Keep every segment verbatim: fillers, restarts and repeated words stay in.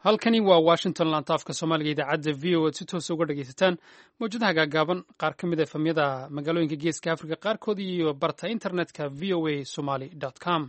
halkani waa washington lantaafka soomaaliga idaacadda v o ad si toosa uga dhegaysataan mawjadaha gaagaaban qaar ka mid a efamyada magaalooyinka geeska africa qaarkood iyo barta internetka v o a somaly com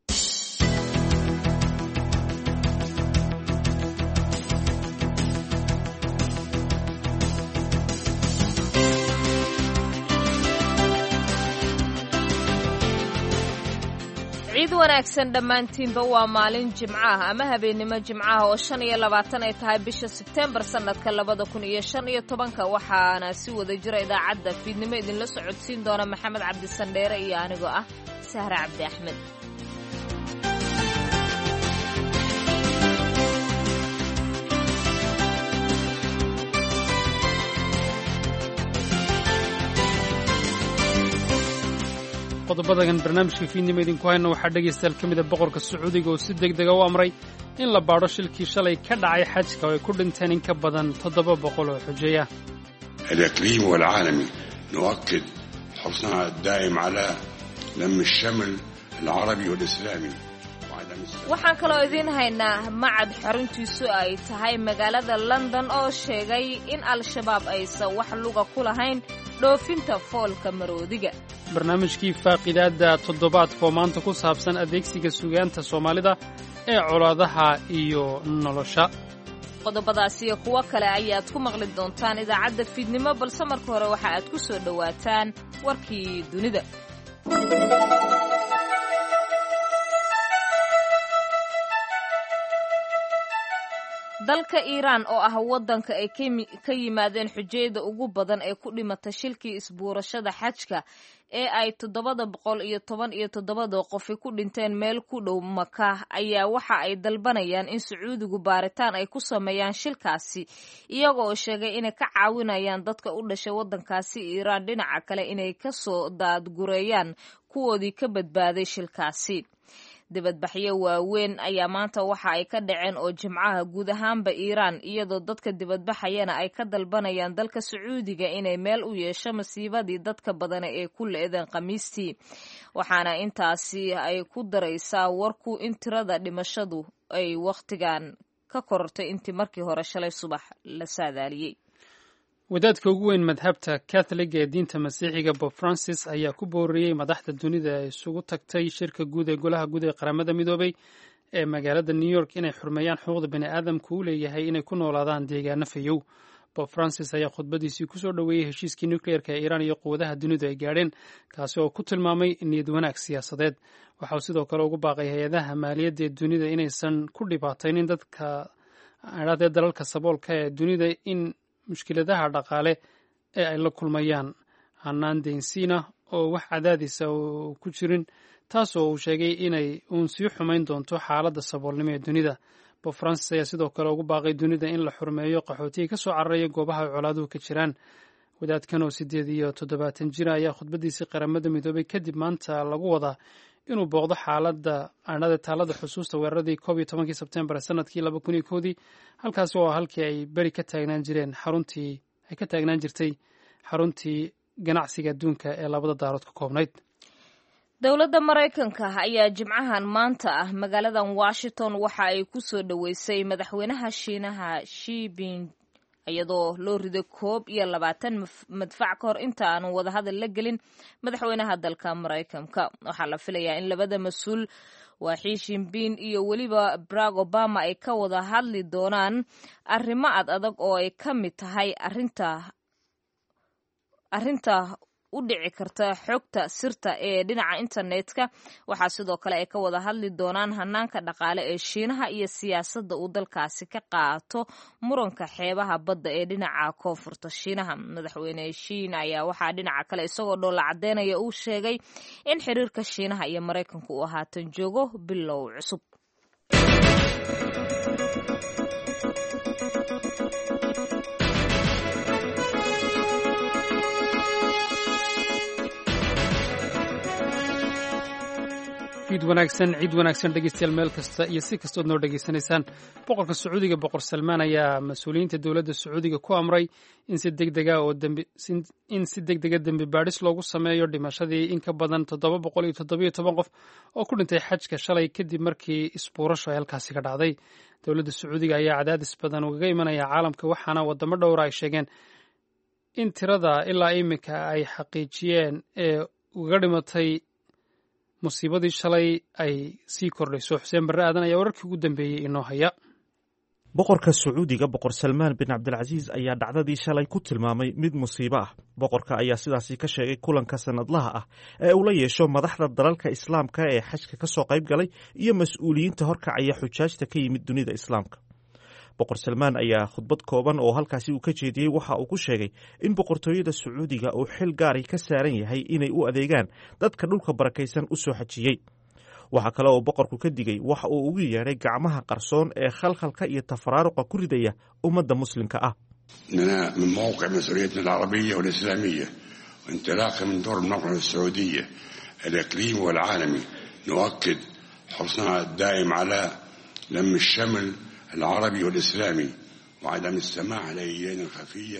ciid wanaagsan dhammaantiinba waa maalin jimcaah ama habeennimo jimcaah oo shan iyo labaatan ay tahay bisha sebteembar sannadka labada kun iyo shan iyo tobanka waxaana si wada jira idaacadda fiidnimo idinla socodsiin doona maxamed cabdisandheere iyo anigoo ah sahre cabdi axmed. qodobadan barnaamijka fiidnimo idinku hayna waxaa dhegaystayaal ka mida boqorka sacuudiga oo si deg dega u amray in la baadho shilkii shalay ka dhacay xajka oo ay ku dhinteen in ka badan toddoba boqol oo xujeeya. الإقليم والعالمي نؤكد حرصنا الدائم على لم الشمل العربي والإسلامي. waxaan kaloo idiin haynaa macad xaruntiisu ay tahay magaalada london oo sheegay in al-shabaab aysan wax luga ku lahayn dhoofinta foolka maroodiga. barnaamijkii faaqidaadda toddobaadka oo maanta ku saabsan adeegsiga sugaanta soomaalida ee colaadaha iyo nolosha. qodobadaas iyo kuwo kale ayaad ku maqli doontaan idaacadda fiidnimo balse marka hore waxa aad ku soo dhowaataan warkii dunida. dalka iiraan oo ah waddanka ay ka yimaadeen xujayada ugu badan ee ku dhimata shilkii isbuurashada xajka ee ay toddobada boqol iyo toban iyo toddobada qofi ku dhinteen meel ku dhow maka ayaa waxa ay dalbanayaan in sacuudigu baaritaan ay ku sameeyaan shilkaasi iyaga oo sheegay inay ka caawinayaan dadka u dhashay waddankaasi iiraan dhinaca kale inay ka soo daadgureeyaan kuwoodii ka badbaaday shilkaasi. dibadbaxyo waaweyn ayaa maanta waxa ay ka dhaceen oo jimcaha guud ahaanba iiraan iyadoo dadka dibadbaxayana ay ka dalbanayaan dalka sacuudiga inay meel u yeesho masiibadii dadka badana ee ku le-deen khamiistii waxaana intaasi ay ku daraysaa warku in tirada dhimashadu ay wakhtigan ka korortay intii markii hore shalay subax la saadaaliyey. wadaadka ugu weyn madhabta catholiga ee diinta masiixiga bob francis ayaa ku booriyey madaxda dunida ee isugu tagtay shirka guud ee golaha guud ee qaramada midoobay ee magaalada new york inay xurmeeyaan xuquuqda bini aadamka u leeyahay inay ku noolaadaan deegaano fayow. bob francis ayaa khudbadiisii kusoo dhoweeyey heshiiskii nukleerka ee iiraan iyo quwadaha dunidu ay gaadheen kaasi oo ku tilmaamay niyad wanaag siyaasadeed. waxauu sidoo kale ugu baaqay hay-adaha maaliyadda ee dunida inaysan ku dhibaataynin dadka adhaadee dalalka saboolka ee dunida in mushkiladaha dhaqaale ee ay la kulmayaan hanaan deynsiina oo wax cadaadisa ku jirin taasoo uu sheegay inay uun sii xumayn doonto xaaladda saboolnimo ee dunida. bob francis ayaa sidoo kale ugu baaqay dunida in la xurmeeyo qaxootiga ka soo cararaya goobaha ay colaaduhu ka jiraan. wadaadkan oo siddeed iyo toddobaatan jira ayaa khudbadiisii qaramada midoobay kadib maanta lagu wadaa inuu booqdo xaaladda adhade taalada xusuusta weeraradii koob iyo tobankii sebtembar sanadkii laba kun iyo koodii halkaasi oo halkii ay beri ka taagnaan jireen xaruntii ay ka taagnaan jirtay xaruntii ganacsiga adduunka ee labada daarood ka koobnayd. dowladda maraykanka ayaa jimcahan maanta ah magaaladan washington waxa ay ku soo dhoweysay madaxweynaha shiinaha Xi Jinping iyadoo loo riday koob iyo labaatan madfac ka hor inta aanu wadahadal la gelin madaxweynaha dalka maraykanka. waxaa la filayaa in labada mas-uul waa Xi Jinping iyo weliba Barack Obama ay ka wada hadli doonaan arrimo ad adag oo ay ka mid tahay arinta arinta u dhici karta xogta sirta ee dhinaca internetka. waxaa sidoo kale ay ka wada hadli doonaan hanaanka dhaqaale ee shiinaha iyo siyaasadda uu dalkaasi ka qaato muranka xeebaha badda ee dhinaca koonfurta shiinaha. madaxweyne shiina ayaa waxaa dhinaca kale isagoo dhoolla cadeynaya uu sheegay in xiriirka shiinaha iyo maraykanku uu haatan joogo bilow cusub. fiid wanaagsan ciid wanaagsan dhegeystayaal meel kasta iyo si kastood noo dhegaysanaysaan boqorka sacuudiga boqor salmaan ayaa mas-uuliyiinta dowladda sacuudiga ku amray in si degdega oo dembi in si degdega dembi baadhis loogu sameeyo dhimashadii in ka badan toddoba boqol iyo toddobiyo toban qof oo ku dhintay xajka shalay kadib markii isbuurasho ay halkaasi ka dhacday dowladda sacuudiga ayaa cadaadis badan ugaga imanaya caalamka waxaana wadamo dhowra ay sheegeen in tirada ilaa iminka ay xaqiijiyeen ee uga dhimatay musiibadii shalay ay sii kordhayso xuseen barre aadan ayaa wararkii ugu dambeeyey inoo haya boqorka sacuudiga boqor salmaan bin cabdilcasiis ayaa dhacdadii shalay ku tilmaamay mid musiibo ah boqorka ayaa sidaasi ka sheegay kulanka sanadlaha ah ee uu la yeesho madaxda dalalka islaamka ee xajka ka soo qayb galay iyo mas-uuliyiinta horkacaya xujaajta ka yimid dunida islaamka boqor salmaan ayaa khudbad kooban oo halkaasi uu ka jeediyey waxa uu ku sheegay in boqortooyada sacuudiga uu xil gaari ka saaran yahay inay u adeegaan dadka dhulka barakaysan u soo xajiyey waxaa kale oo boqorku ka digay waxa uu ugu yeedhay gacmaha qarsoon ee khalkhalka iyo tafaraaruqa ku ridaya ummadda muslimka ah إننا من موقع مسؤوليتنا العربية والإسلامية وانطلاقا من دور المملكة السعودية الإقليمي والعالمي نؤكد حرصنا الدائم على لم الشمل العربي والإسلامي وعدم السماع لأيدينا الخفية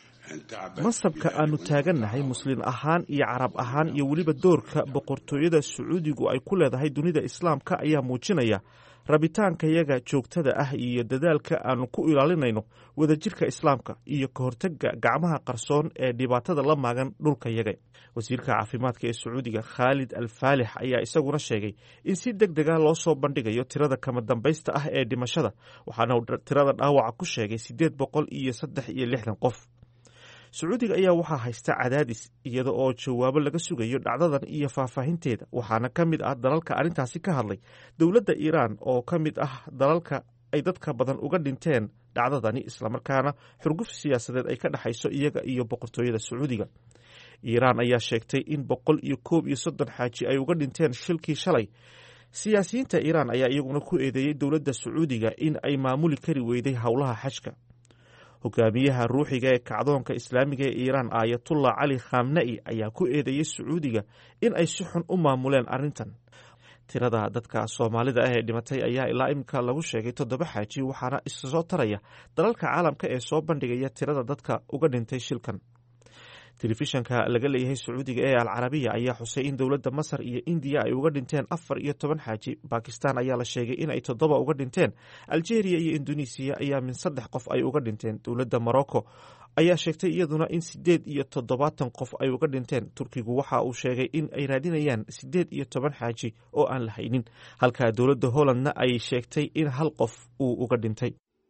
masabka aanu taagannahay muslin ahaan iyo carab ahaan iyo weliba doorka boqortooyada sacuudigu ay ku leedahay dunida islaamka ayaa muujinaya rabitaankayaga joogtada ah iyo dadaalka aanu ku ilaalinayno wadajirka islaamka iyo ka hortagga gacmaha qarsoon ee dhibaatada la maagan dhulkayaga wasiirka caafimaadka ee sacuudiga khaalid al faalix ayaa isaguna sheegay in si deg dega loo soo bandhigayo tirada kama dambaysta ah ee dhimashada waxaana uu tirada dhaawaca ku sheegay siddeed boqol iyo saddex iyo lixdan qof sacuudiga ayaa waxaa haysta cadaadis iyada oo jawaabo laga sugayo dhacdadan iyo faahfaahinteeda waxaana ka mid ah dalalka arrintaasi ka hadlay dowladda iiraan oo ka mid ah dalalka ay dadka badan uga dhinteen dhacdadani islamarkaana xurguf siyaasadeed ay ka dhexayso iyaga iyo boqortooyada sacuudiga iiraan ayaa sheegtay in boqol iyo koob iyo soddon xaaji ay uga dhinteen shilkii shalay siyaasiyiinta iiraan ayaa iyaguna ku eedeeyey dowladda sacuudiga in ay maamuli kari weyday howlaha xajka hogaamiyaha ruuxiga ee kacdoonka islaamiga ee iiraan aayatullah cali khamna'i ayaa ku eedeeyey sacuudiga in ay si xun u maamuleen arrintan tirada dadka soomaalida ah ee dhimatay ayaa ilaa iminka lagu sheegay toddoba xaaji waxaana isa soo taraya dalalka caalamka ee soo bandhigaya tirada dadka uga dhintay shilkan telefishanka laga leeyahay sacuudiga ee alcarabiya ayaa xusay in dowladda masar iyo indiya ay uga dhinteen afar iyo toban xaaji bakistan ayaa la sheegay in ay toddoba uga dhinteen algeria iyo indonesiya ayaa min saddex qof ay uga dhinteen dowladda morocco ayaa sheegtay iyaduna in siddeed iyo toddobaatan qof ay uga dhinteen turkigu waxa uu sheegay in ay raadinayaan siddeed iyo toban xaaji oo aan la haynin halka dowladda hollandna ay sheegtay in hal qof uu uga dhintay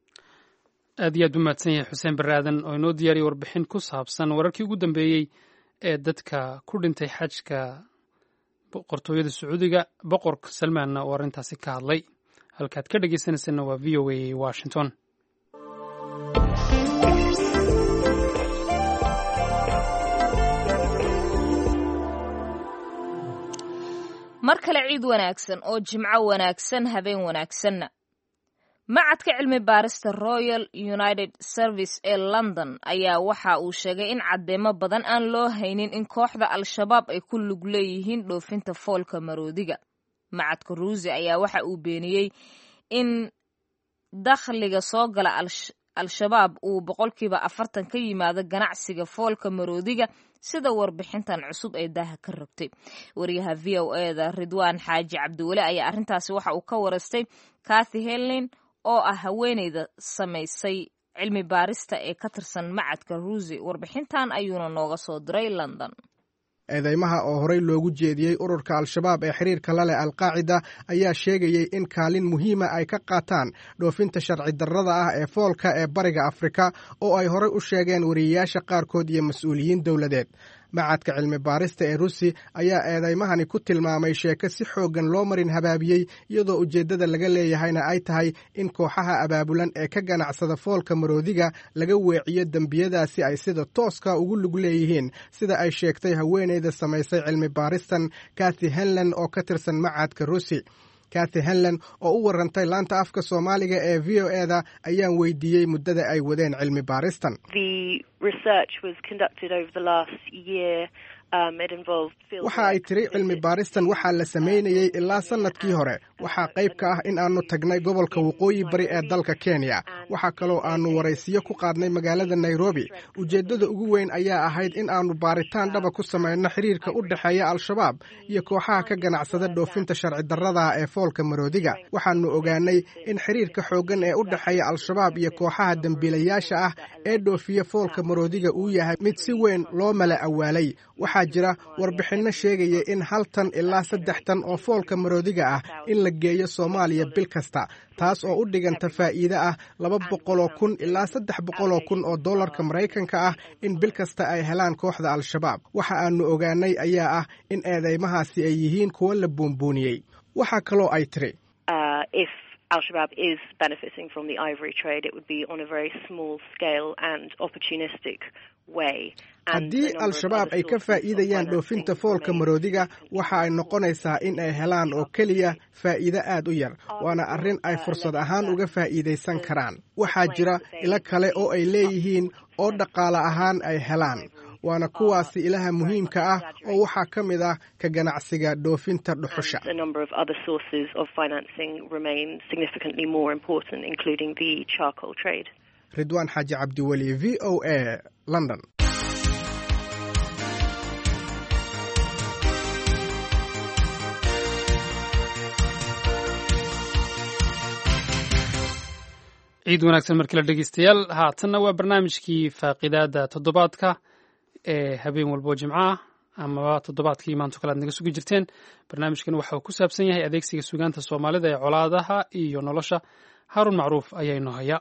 aad iyo aad u mahadsan yahay xuseen barre aadan oo inoo diyaariyay warbixin ku saabsan wararkii ugu dambeeyey ee dadka ku dhintay xajka boqortooyada sacuudiga boqorka salmaanna oo arrintaasi ka hadlay halkaad ka dhegeysanaysanna waa v o a washington mar kale ciid wanaagsan oo jimco wanaagsan habeen wanaagsanna macadka cilmi baarista royal united service ee london ayaa waxa uu sheegay in caddeemo badan aan loo haynin in kooxda al-shabaab ay ku lug leeyihiin dhoofinta foolka maroodiga macadka ruusi ayaa waxa uu beeniyey in dakhliga soo gala al-shabaab uu boqolkiiba afartan ka yimaado ganacsiga foolka maroodiga sida warbixintan cusub ee daaha ka rogtay wariyaha v o eda ridwaan xaaji cabdiweli ayaa arrintaasi waxa uu ka waraystay kathy helin oo ah haweeneyda samaysay cilmi baarista ee ka tirsan macadka ruusi warbixintan ayuuna nooga soo diray london eedeymaha oo horey loogu jeediyey ururka al-shabaab ee xiriirka la leh alqaacida ayaa sheegayey in kaalin muhiima ay ka qaataan dhoofinta sharci darrada ah ee foolka ee bariga afrika oo ay horey u sheegeen wariyeyaasha qaarkood iyo mas-uuliyiin dowladeed macadka cilmi baarista ee ruusi ayaa eedaymahani ku tilmaamay sheeko si xooggan loo marin habaabiyey iyadoo ujeeddada laga leeyahayna ay tahay in kooxaha abaabulan ee ka ganacsada foolka maroodiga laga weeciyo dembiyadaasi ay sida tooska ugu lug leeyihiin sida ay sheegtay haweeneyda samaysay cilmi baaristan kathy henlan oo ka tirsan macadka ruusi kathy henlan oo u warantay laanta afka soomaaliga ee v o eda ayaan weydiiyey muddada ay wadeen cilmi baaristan research was conducted over the last year waxa ay tiri cilmi baaristan waxaa la samaynayey ilaa sannadkii hore waxaa qayb ka ah in aannu tagnay gobolka waqooyi bari ee dalka kenya waxaa kaloo aannu waraysiyo ku qaadnay magaalada nairobi ujeeddada ugu weyn ayaa ahayd in aannu baaritaan dhaba ku samayno xiriirka u dhexeeya al-shabaab iyo kooxaha ka ganacsada dhoofinta sharci darrada ee foolka maroodiga waxaannu ogaanay in xiriirka xooggan ee u dhexeeya al-shabaab iyo kooxaha dembiilayaasha ah ee dhoofiya foolka maroodiga uu yahay mid si weyn loo mala awaalay waxaa jira warbixinno sheegaya in hal tan ilaa saddex tan oo foolka maroodiga ah in la geeyo soomaaliya bil kasta taas oo u dhiganta faa'iide ah laba boqoloo kun ilaa saddex boqoloo kun oo dollarka maraykanka ah in bil kasta ay helaan kooxda al-shabaab waxa aannu ogaanay ayaa ah in eedeymahaasi ay yihiin kuwo la buunbuuniyey waxaa kaloo ay tiri Al-Shabaab is benefiting from the ivory trade, it would be on a very small scale and opportunistic way. haddii al-shabaab ay ka faa'iidayaan dhoofinta foolka maroodiga waxa ay noqonaysaa in ay helaan oo keliya faa'iide aad u yar waana arrin ay fursad ahaan uga faa'iidaysan karaan waxaa jira ilo kale oo ay leeyihiin oo dhaqaale ahaan ay helaan waana kuwaasi ilaha muhiimka ah oo waxaa ka mid ah ka ganacsiga dhoofinta dhuxusha ridwaan xaaji cabdiweli v o a london ciid wanaagsan markale dhegeystayaal haatanna waa barnaamijkii faaqidaada toddobaadka ee habeen walbo jimco ah amaba toddobaadkii maanto kale aad naga sugi jirteen barnaamijkan waxa uu ku saabsan yahay adeegsiga sugaanta soomaalida ee colaadaha iyo nolosha haarun macruuf ayaa inoo haya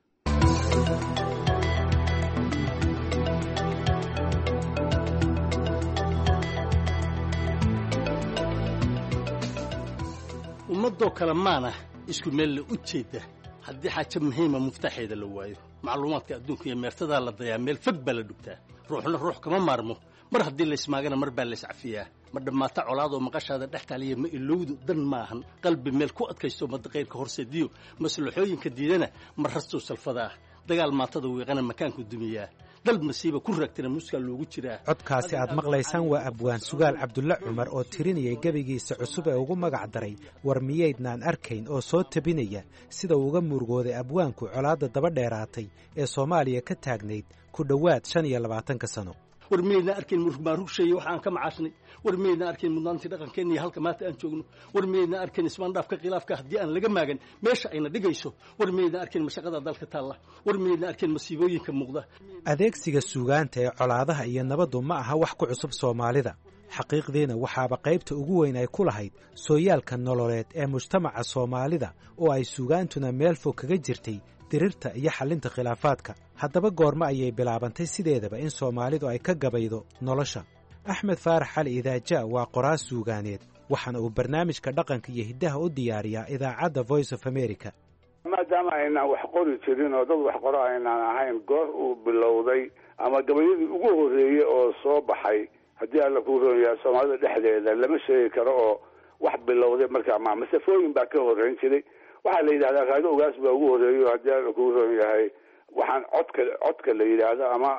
ummadoo kale maana isku meel la u jeeda haddii xaajo muhiima muftaxeeda la waayo macluumaadka adduunka iyo meertadaa la dayaa meel fog baa la dhugtaa ruuxna ruux kama maarmo mar haddii la ismaagana mar baa la iscafiyaa ma dhammaata colaadoo maqashaada dhex taaliya ma ilowdu dan maahan qalbi meel ku adkaysto madaqayrka horseediyo maslaxooyinka diidana ma rastuu salfadaa dagaal maatada wiiqana makaanku dumiyaa dal masiiba ku raagtana muskaa loogu jiraa codkaasi aad maqlaysaan waa abwaan sugaal cabdulle cumar oo tirinayay gebigiisa cusub ee ugu magac daray war miyaydnaan arkayn oo soo tabinaya sida uu uga murugooday abwaanku colaadda daba dheeraatay ee soomaaliya ka taagnayd ku dhowaad shan iyo labaatanka sano war miyaydnaan arkayn murugmaarugsheeye waxa aan ka macaashnay war miyaydnaan arkayn mudnaantii dhaqankeenna iyo halka maanta aan joogno war miyaydnaan arkayn ismaandhaafka khilaafka haddii aan laga maagan meesha ayna dhigayso war miyaydnaan arkayn mashaqada dalka taalla war miyaydnaan arkayn masiibooyinka muuqda adeegsiga suugaanta ee colaadaha iyo nabaddu ma aha wax ku cusub soomaalida xaqiiqdiina waxaaba qaybta ugu weyn ay ku lahayd sooyaalka nololeed ee mujtamaca soomaalida oo ay suugaantuna meel fog kaga jirtay dirirta iyo xallinta khilaafaadka haddaba goormo ayay bilaabantay sideedaba in soomaalidu ay ka gabaydo nolosha axmed faarax xali idaaja waa qoraas suugaaneed waxaana uu barnaamijka dhaqanka iyo hiddaha u diyaariyaa idaacadda voice of america maadaama aynaan wax qori jirin oo dad wax qoro aynaan ahayn goor uu bilowday ama gabayadii ugu horreeyey oo soo baxay haddii alla kuu roonyahay soomaalida dhexdeeda lama sheegi karo oo wax bilowday markaa ma masafooyin baa ka horreyn jiray waxaa la yidhahdaa raado ogaas baa ugu horreeyo haddii alla kuu roon yahay waxaan codka codka la yidhaahdo ama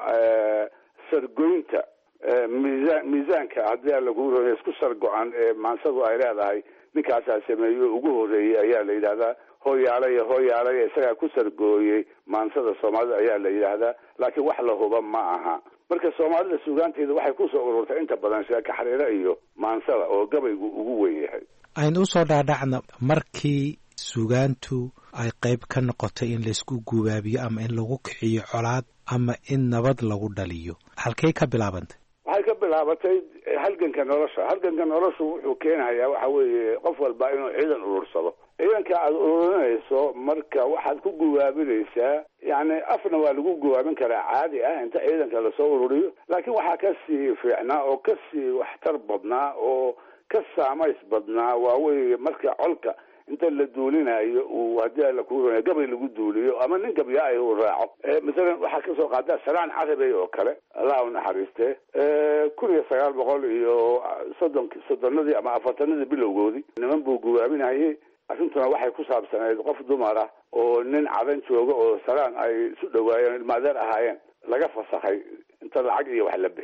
sargoynta miisaan miisaanka haddii alla kuu roon yahay isku sargo-an ee maansadu ay leedahay ninkaasaa sameeyo ugu horreeyey ayaa la yidhahdaa hooyaalaya hooyaalaya isagaa ku sargooyey maansada soomaalida ayaa la yidhaahdaa laakiin wax la huba ma aha marka soomaalida suugaanteeda waxay kusoo ururtay inta badan sheeka xariiro iyo maansada oo gabaygu ugu weyn yahay aynu usoo dhaadhacna markii suugaantu ay qayb ka noqotay in laysku gubaabiyo ama in lagu kiciyo colaad ama in nabad lagu dhaliyo halkay ka bilaabantay waxay ka bilaabatay halganka nolosha halganka noloshu wuxuu keenayaa waxa weeye qof walba inuu ciidan urursado ciidanka aada ururinayso marka waxaad ku gubaabinaysaa yani afna waa lagu gubaabin karaa caadi ah inta ciidanka lasoo ururiyo laakiin waxaa kasii fiicnaa oo kasii waxtar badnaa oo ka saamays badnaa waa weye marka colka inta la duulinayo uu haddii alla kuu roonyahay gabay lagu duuliyo ama nin gabya ay uu raaco masalan waxaa kasoo qaadaa salaan carabey oo kale allah u naxariiste kun iyo sagaal boqol iyo soddonki soddonadii ama afartanadii bilowgoodii niman buu gubaabinayay arrintuna waxay ku saabsanayd qof dumar ah oo nin cadan jooga oo salaan ay isu dhawaayeen ilmaadeer ahaayeen laga fasakhay inta lacag iyo wax la bixiyey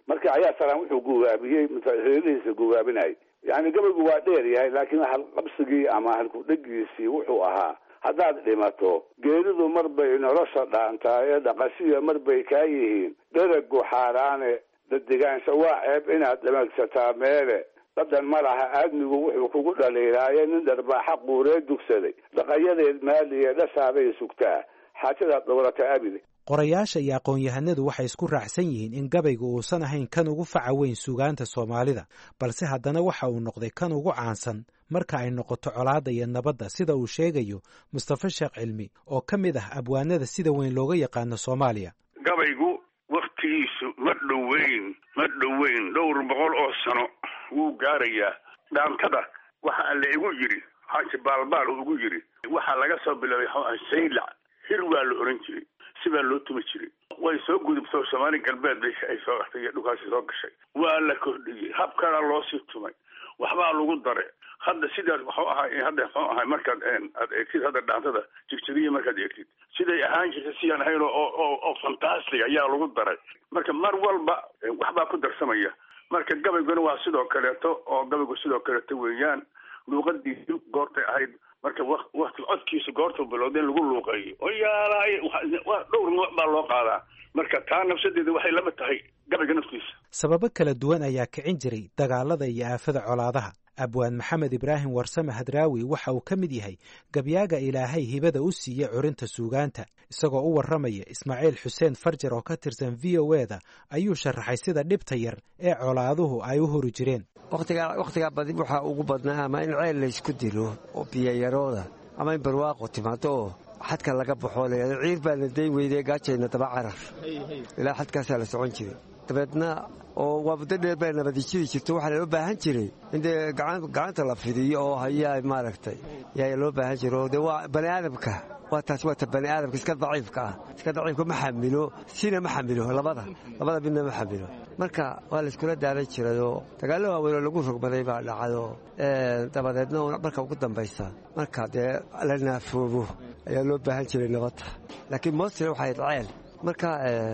marka ayaa salaan wuxuu gugaabiyey reerihiisa gugaabinayay yani gabaygu waa dheer yahay laakiin halqabsigii ama halkudhegiisii wuxuu ahaa haddaad dhimato geeridu mar bay nolosha dhaantaa ee dhaqashiya mar bay kaa yihiin dheragu xaaraane dadigaansha waa ceeb inaad dhamagsataa meele dadan ma laha aadmigu wuxuu kugu dhaliilaaye nin dharbaaxa quuree dugsaday dhaqayadeed maaliye dhasaabay sugtaa xaajadaad dowrata abide qorayaasha iyo aqoon-yahanadu waxay isku raacsan yihiin in gabaygu uusan ahayn kan ugu faca weyn suugaanta soomaalida balse haddana waxa uu noqday kan ugu caansan marka ay noqoto colaadda iyo nabadda sida uu sheegayo mustafa sheekh cilmi oo ka mid ah abwaanada sida weyn looga yaqaano soomaaliya. gabaygu wakhtigiisu ma dhoweyn ma dhoweyn dhowr boqol oo sano wuu gaarayaa. dhaantada waxa alle igu yidhi xaaji baalbaal uu igu yidhi waxaa laga soo bilaabay saylac hir waa la oran jiray sibaa loo tumi jiray way soo gudubto Soomaali galbeed bay ay soo qaxtay dhukaasi soo gashay waa la kordhiyay habkana loo sii tumay waxbaa lagu daray hadda sidaas waxa ahaa hadda waxa ahaa markaad aad eegtid hadda dhaantada jigjigiya markaad eegtid siday ahaan jirtay si aan hayno oo oo oo fantastic ayaa lagu daray marka mar walba waxbaa ku darsamaya marka gabayguna waa sidoo kaleeto oo gabaygu sidoo kaleeto weeyaan luuqadiisu goortay ahayd marka waqti codkiisa goorta bilowdeen lagu luuqeeyo oo yaalay waa dhowr nooc baa loo qaadaa marka taa nafsadeeda waxay lama tahay gabayga naftiisa. sababo kala duwan ayaa kicin jiray dagaalada iyo aafada colaadaha. abwaan maxamed ibraahim warsame hadraawi waxa uu ka mid yahay gabyaaga ilaahay hibada u siiyey curinta suugaanta isagoo u warramaya ismaaciil xuseen farjar oo ka tirsan v o e da ayuu sharaxay sida dhibta yar ee colaaduhu ay u hori jireen. waqtigaa waqtigaa badi waxaa ugu badnaa ama in ceel laysku dilo oo biyayarooda ama in barwaaqo timaado oo xadka laga baxoo layado ciir baa la dayn weydee gaajayna daba carar ilaa xadkaasaa la socon jiray dabeedna oo waa muddo dheer baa nabadi jiri jirto waxaa loo baahan jiray in dee gacanta la fidiyo oo hayaa maaragtay yaa loo baahan jiro dee waa bani aadamka waa taas waa ta bani aadamka iska daciifka ah iska daciifka ma xamilo sina ma xamilo labada labada midna ma xamilo marka waa la iskula daalay jirayoo dagaallo waaweyn oo lagu rogmaday baa dhacdo dabadeedna marka ugu dambaysa marka dee la naafoobo ayaa loo baahan jiray nabadda laakiin moosle waxay ceel marka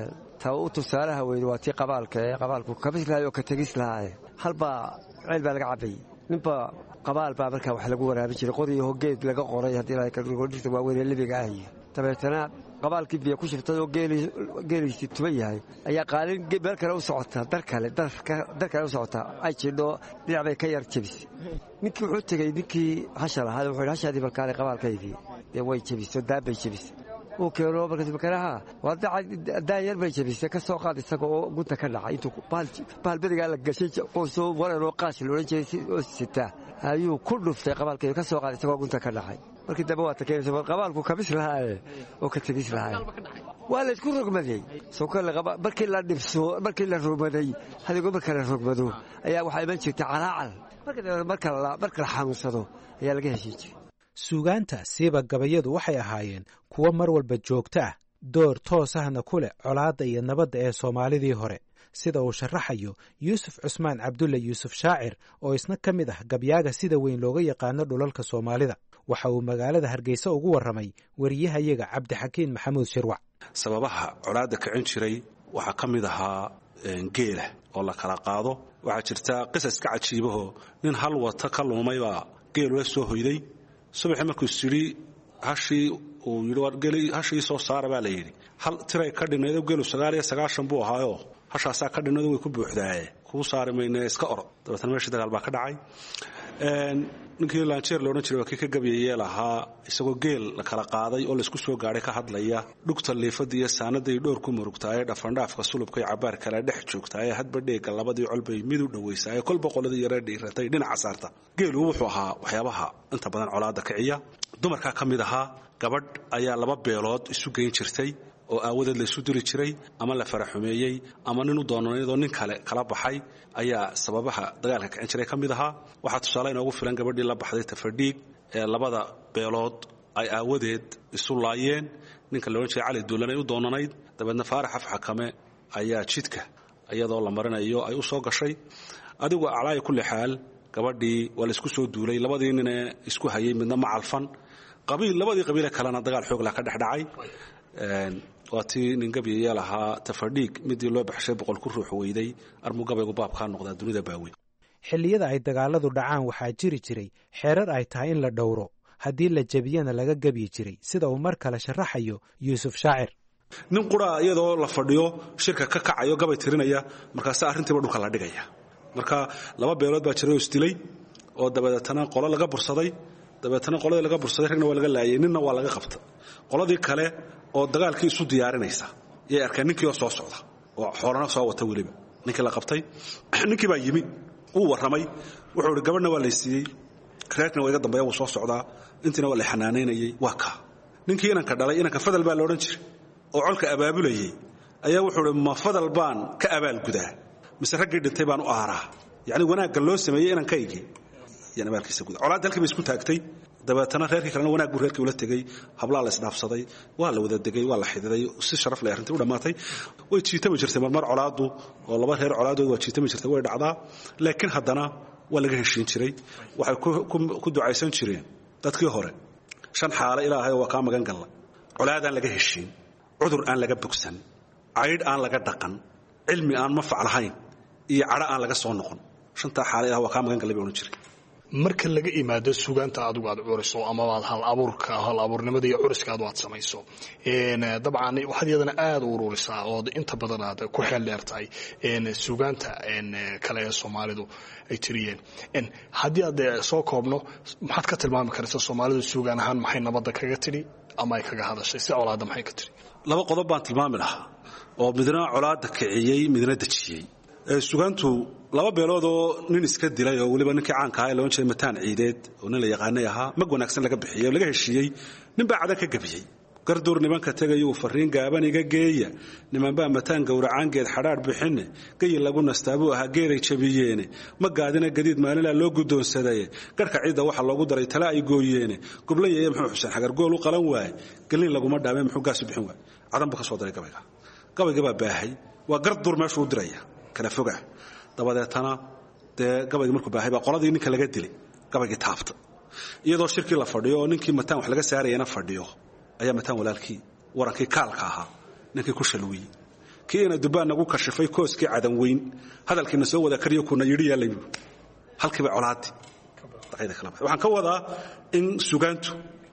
ta u tusaalaha weyn waa tii qabaalka ee qabaalku kabis lahay oo ka tegis lahaa halbaa ceel baa laga cabayay ninba qabaal baa markaa wax lagu waraabin jiray qoriyo geed laga qoray haddii la ka dhigto waa weyn libiga ah dabeetana qabaalkii biyo ku shirtay oo geeliisi tuba yahay ayaa qaalin meel kale u socota dar kale dar kale u socota ay jidho dhinac bay ka yar jabisay ninkii wuxuu tegey ninkii hasha lahaa wuxuu yidhi hashaadii balkaale qabaalkaydii dee way jabisay daabay jabisay uu keeno markaas makaraha waa daayar bay jabisay ka soo qaad isaga oo gunta ka dhacay intuu bahal berigaa la gashay qoysoo waranoo qaashi la odhan jiray oo sita ayuu ku dhuftay qabaalkeedu ka soo qaad isagoo gunta ka dhacay markii dambe waa takeenaysa war qabaalku kabis lahaaye oo ka tegis lahaaye waa la isku rogmaday markii la dhibso markii la rogmaday hadigoo marka la rogmado ayaa waxaa iman jirtay calaacal marka la xanuunsado ayaa laga heshin jiray. suugaanta siiba gabayadu waxay ahaayeen kuwo mar walba joogto ah door toos ahna ku leh colaadda iyo nabadda ee soomaalidii hore sida uu sharaxayo yuusuf cusmaan cabdulle yuusuf shaacir oo isna ka mid ah gabyaaga sida weyn looga yaqaano dhulalka soomaalida. waxa uu magaalada hargeysa ugu warramay wariyahayaga cabdixakiin maxamuud shirwac. sababaha colaadda kicin jiray waxaa ka mid ahaa geela oo la kala qaado. waxaa jirta qisas ka cajiibahoo nin hal wata ka luumaybaa geel la soo hoyday subaxii markuu isyidhi hashii uu yidhi hashii soo saara baa la yidhi hal tiray ka dhinaydo geelu sagaal iyo sagaashan buu ahaayoo hashaasaa ka dhinaydo way ku buuxdaaye kuu saari mayne iska orod dabeetana meeshii dagaal baa ka dhacay. ninkii laanjeer loodhan jiray waa kii ka gabyayee lahaa isagoo geel la kala qaaday oo laysku soo gaadhay ka hadlaya dhugta liifada iyo saanada iyo dhowr ku murugtaayee dhafandhaafka sulubka iyo cabaar kale dhex joogtaayee hadba dheega labadii colbay mid u dhowaysaayee kolba qoladii yaree dhiiratay dhinaca saarta. geelu wuxuu ahaa waxyaabaha inta badan colaadda kiciya. dumarkaa ka mid ahaa gabadh ayaa laba beelood isu geyn jirtay oo aawadeed la isu diri jiray ama la faraxumeeyey ama nin u doonanayadoo nin kale kala baxay ayaa sababaha dagaalka kicin jiray ka mid ahaa. waxaa tusaale inoogu filan gabadhii la baxday tafadhiig ee labada beelood ay aawadeed isu laayeen ninka la odhan jiray cali duulanay u doonanayd dabeedna faarax afxakame ayaa jidka iyadoo la marinayo ay u soo gashay. adigu aclaaya kulli xaal gabadhii waa la isku soo duulay labadii ninee isku hayay midna ma calfan qabiil labadii qabiile kalena dagaal xoog lah ka dhex dhacay. waa tii nin gabyaya lahaa tafadhiig midii loo baxshay boqol ku ruux weyday armuu gabaygu baabkaa noqdaa dunida baaweyn. xilliyada ay dagaaladu dhacaan waxaa jiri jiray xeerar ay tahay in la dhowro haddii la jebiyana laga gebyi jiray sida uu mar kale sharaxayo yuusuf shaacir. nin quraa iyadoo la fadhiyo shirka ka kacayo gabay tirinaya markaasa arrintiiba dhulka la dhigaya. marka laba beelood baa jiray oo isdilay oo dabadeetana qolo laga bursaday dabeetana qoladii laga bursaday ragna waa laga laayay ninna waa laga qabta. qoladii kale oo dagaalkii isu diyaarinaysa yay arkeen ninkii oo soo socda oo xoolana soo wata weliba ninkii la qabtay ninkii baa yimi uu warramay wuxuu yidhi gabadhna waa laysiiyey reerkina waa iga dambeeya wuu soo socdaa intiina waa la xanaanaynayey waa kaa. ninkii inanka dhalay inanka fadal baa la odhan jiray oo colka abaabulayay ayaa wuxuu idhi ma fadal baan ka abaalgudaa mise raggii dhintay baan u aaraa yacni wanaagga loo sameeyey inankaygii yaan abaalkiisa guda. colaadda halkii bay isku taagtay dabeetana reerkii kalena wanaag buu reerkii ula tegey hablaa la isdhaafsaday waa la wada degay waa la xididay si sharaf leh arrintii u dhammaatay. way jiitami jirtay marmar colaaddu oo laba reer colaadood waa jiitami jirtay way dhacdaa laakiin haddana waa laga heshiin jiray. waxay ku ducaysan jireen dadkii hore shan xaalo ilaahay waa kaa magan galla colaadaan laga heshiin cudur aan laga bogsan caydh aan laga dhaqan cilmi aan mafac lahayn iyo cadho aan laga soo noqon shantaa xaalo ilaah waa kaa magan gallay bay odhan jiray. marka laga imaado suugaanta adigu aad curiso ama aad hal abuurka hal abuurnimada iyo curiska aad samayso dabcan waxaad iyadana aad u ururisaa oo inta badan aad ku xeel dheertahay suugaanta kale ee Soomaalidu ay tiriyeen. haddii aad soo koobno maxaad ka tilmaami kartaa Soomaalidu suugaan ahaan maxay nabadda kaga tiri ama ay kaga hadashay si colaadda maxay ka tiri? laba qodob baan tilmaami lahaa oo midna colaadda kiciyey midna dajiyey. suugaantu laba beelood oo nin iska dilay oo waliba ninkii caanka ahaa ee loo jeeday mataan ciideed oo nin la yaqaanay ahaa mag wanaagsan laga bixiyay oo laga heshiiyey nin baa cada ka gabiyey garduur nimanka tagayuu fariin gaaban iga geeya niman baa mataan gowracaan geed xadhaadh bixinne gayi lagu nastaabuu ahaa geeray jabiyeene ma gaadina gadiid maalinlaa loo guddoonsadaye garhka ciidda waxa loogu daray tala ay gooyeene gublayaye muxuu xuseen xagar gool u qalan waaye gelin laguma dhaamee muxuu gaasu bixin waaye cadan buu ka soo daray gabayga gabayga baa baahay waa garduur meeshuu u diraya kala foga dabadeetana dee gabayga markuu baahay baa qoladii ninka laga dilay gabaygii taabta iyadoo shirkii la fadhiyo oo ninkii mataan wax laga saarayana fadhiyo ayaa mataan walaalkii warankii kaalka ahaa ninkii ku shalwiyey kii ina dubaan nagu kashifay kooskii cadan weyn hadalkiina soo wada kariyo kuna yidhi yaalay halkiiba colaadii dacayda kala baxay. waxaan ka wadaa in sugaantu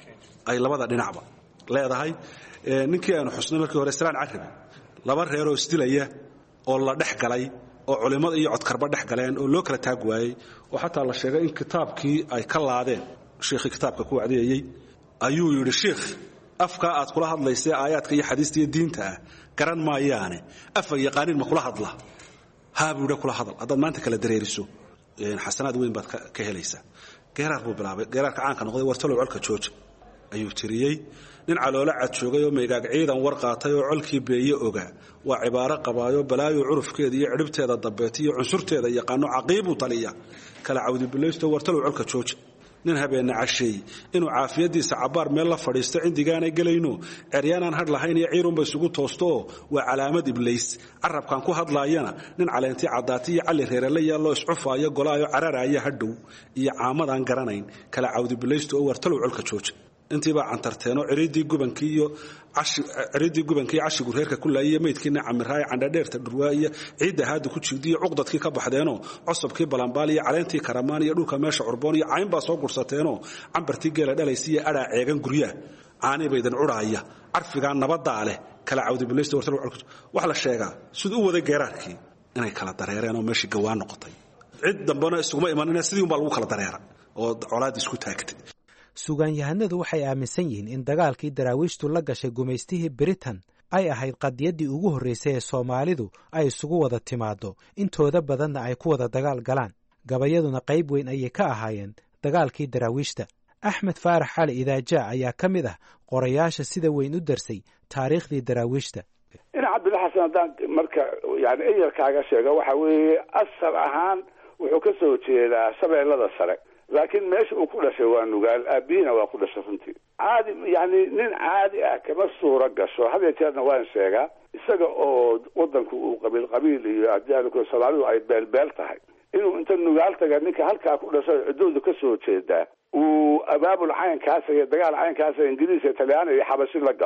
ay labada dhinacba leedahay. ninkii aanu xusnay markii hore Salaan Carabi laba reer oo isdilaya oo la dhex galay oo culimada iyo codkarba dhex galeen oo loo kala taag waayey oo xataa la sheegay in kitaabkii ay ka laadeen sheekhi kitaabka ku wacdiyay ayuu yidhi sheekh afka aad kula hadlaysay aayaadka iyo xadiista iyo diinta ah garan maayaane afa yaqaanin ma kula hadla haabuudha kula hadal haddaad maanta kala dareeriso xasanaad weyn baad ka helaysaa. geeraar buu bilaabay geeraarka caanka noqday wartalow colka jooja ayuu tiriyey. nin caloola cad joogay oo meegaag ciidan war qaatay oo colkii beeye ogaa waa cibaaro qabaayo balaayo curufkeeda iyo cidhibteeda dambeeta iyo cunsurteeda yaqaano caqiibuu taliya kala cawdi bilaysto wartalow colka jooja. nin habeenna casheey inuu caafiyadiisa cabaar meel la fadhiisto cindigaanay gelayno ceryaanaan hadh lahayn iyo ciirunba isugu toostooo waa calaamad iblays carabkan ku hadlaayana nin caleentii caddaati iyo calli reerela yaalloo iscufaayo golaayo cararaaya hadhow iyo caamadaan garanayn kala cawdi bilaysto oo wartalow colka jooja. intiibaa cantarteenoo ciridii gubankii iyo ciridii gubankii cashigu reerka ku laayay meydkiina camiraay candhadheerta dhurwaa iyo ciidda haadu ku jiigdi iyo cuqdadkii ka baxdeenoo cosabkii balambaal iyo caleentii karamaan iyo dhulka meesha curboon iyo cayn baa soo gursateenoo cambartii geela dhalaysa iyo adhaa ceegan guryaha caanii baydan cudhaaya carfigaa nabadaa leh kala cawdibilaysta wartalow wax la sheegaa siduu u waday geeraarkii inay kala dareereen oo meeshii gawaan noqotay cid dambena isuguma imanina sidii unbaa lagu kala dareera oo colaad isku taagtay. suugaanyahanadu waxay aaminsan yihiin in dagaalkii daraawiishtu la gashay gumaystihii Britain ay ahayd qadiyaddii ugu horraysay ee Soomaalidu ay isugu wada timaado intooda badanna ay ku wada dagaal galaan gabayaduna qayb weyn ayay ka ahaayeen dagaalkii daraawiishta. Axmed Faarax Cali Idaaja ayaa ka mid ah qorayaasha sida weyn u darsay taariikhdii daraawiishta. in Cabdullah Xasan haddaan marka yani eyarkaaga sheega waxa weeye asal ahaan wuxuu ka soo jeedaa shabeellada sare laakiin meesha uu ku dhashay waa nugaal aabihiina waa ku dhashay runtii caadi yani nin caadi ah kama suura gasho hadee jeerna waan sheegaa isaga oo wadanku uu qabiil qabiil iyo adyaanku Soomaalidu ay beelbeel tahay inuu inta nugaal taga ninka halkaa ku dhashay xuduuda ka soo jeedaa uu abaabul caynkaas iyo dagaal caynkaas Ingiriis iyo Talyaani iyo Xabashi la galo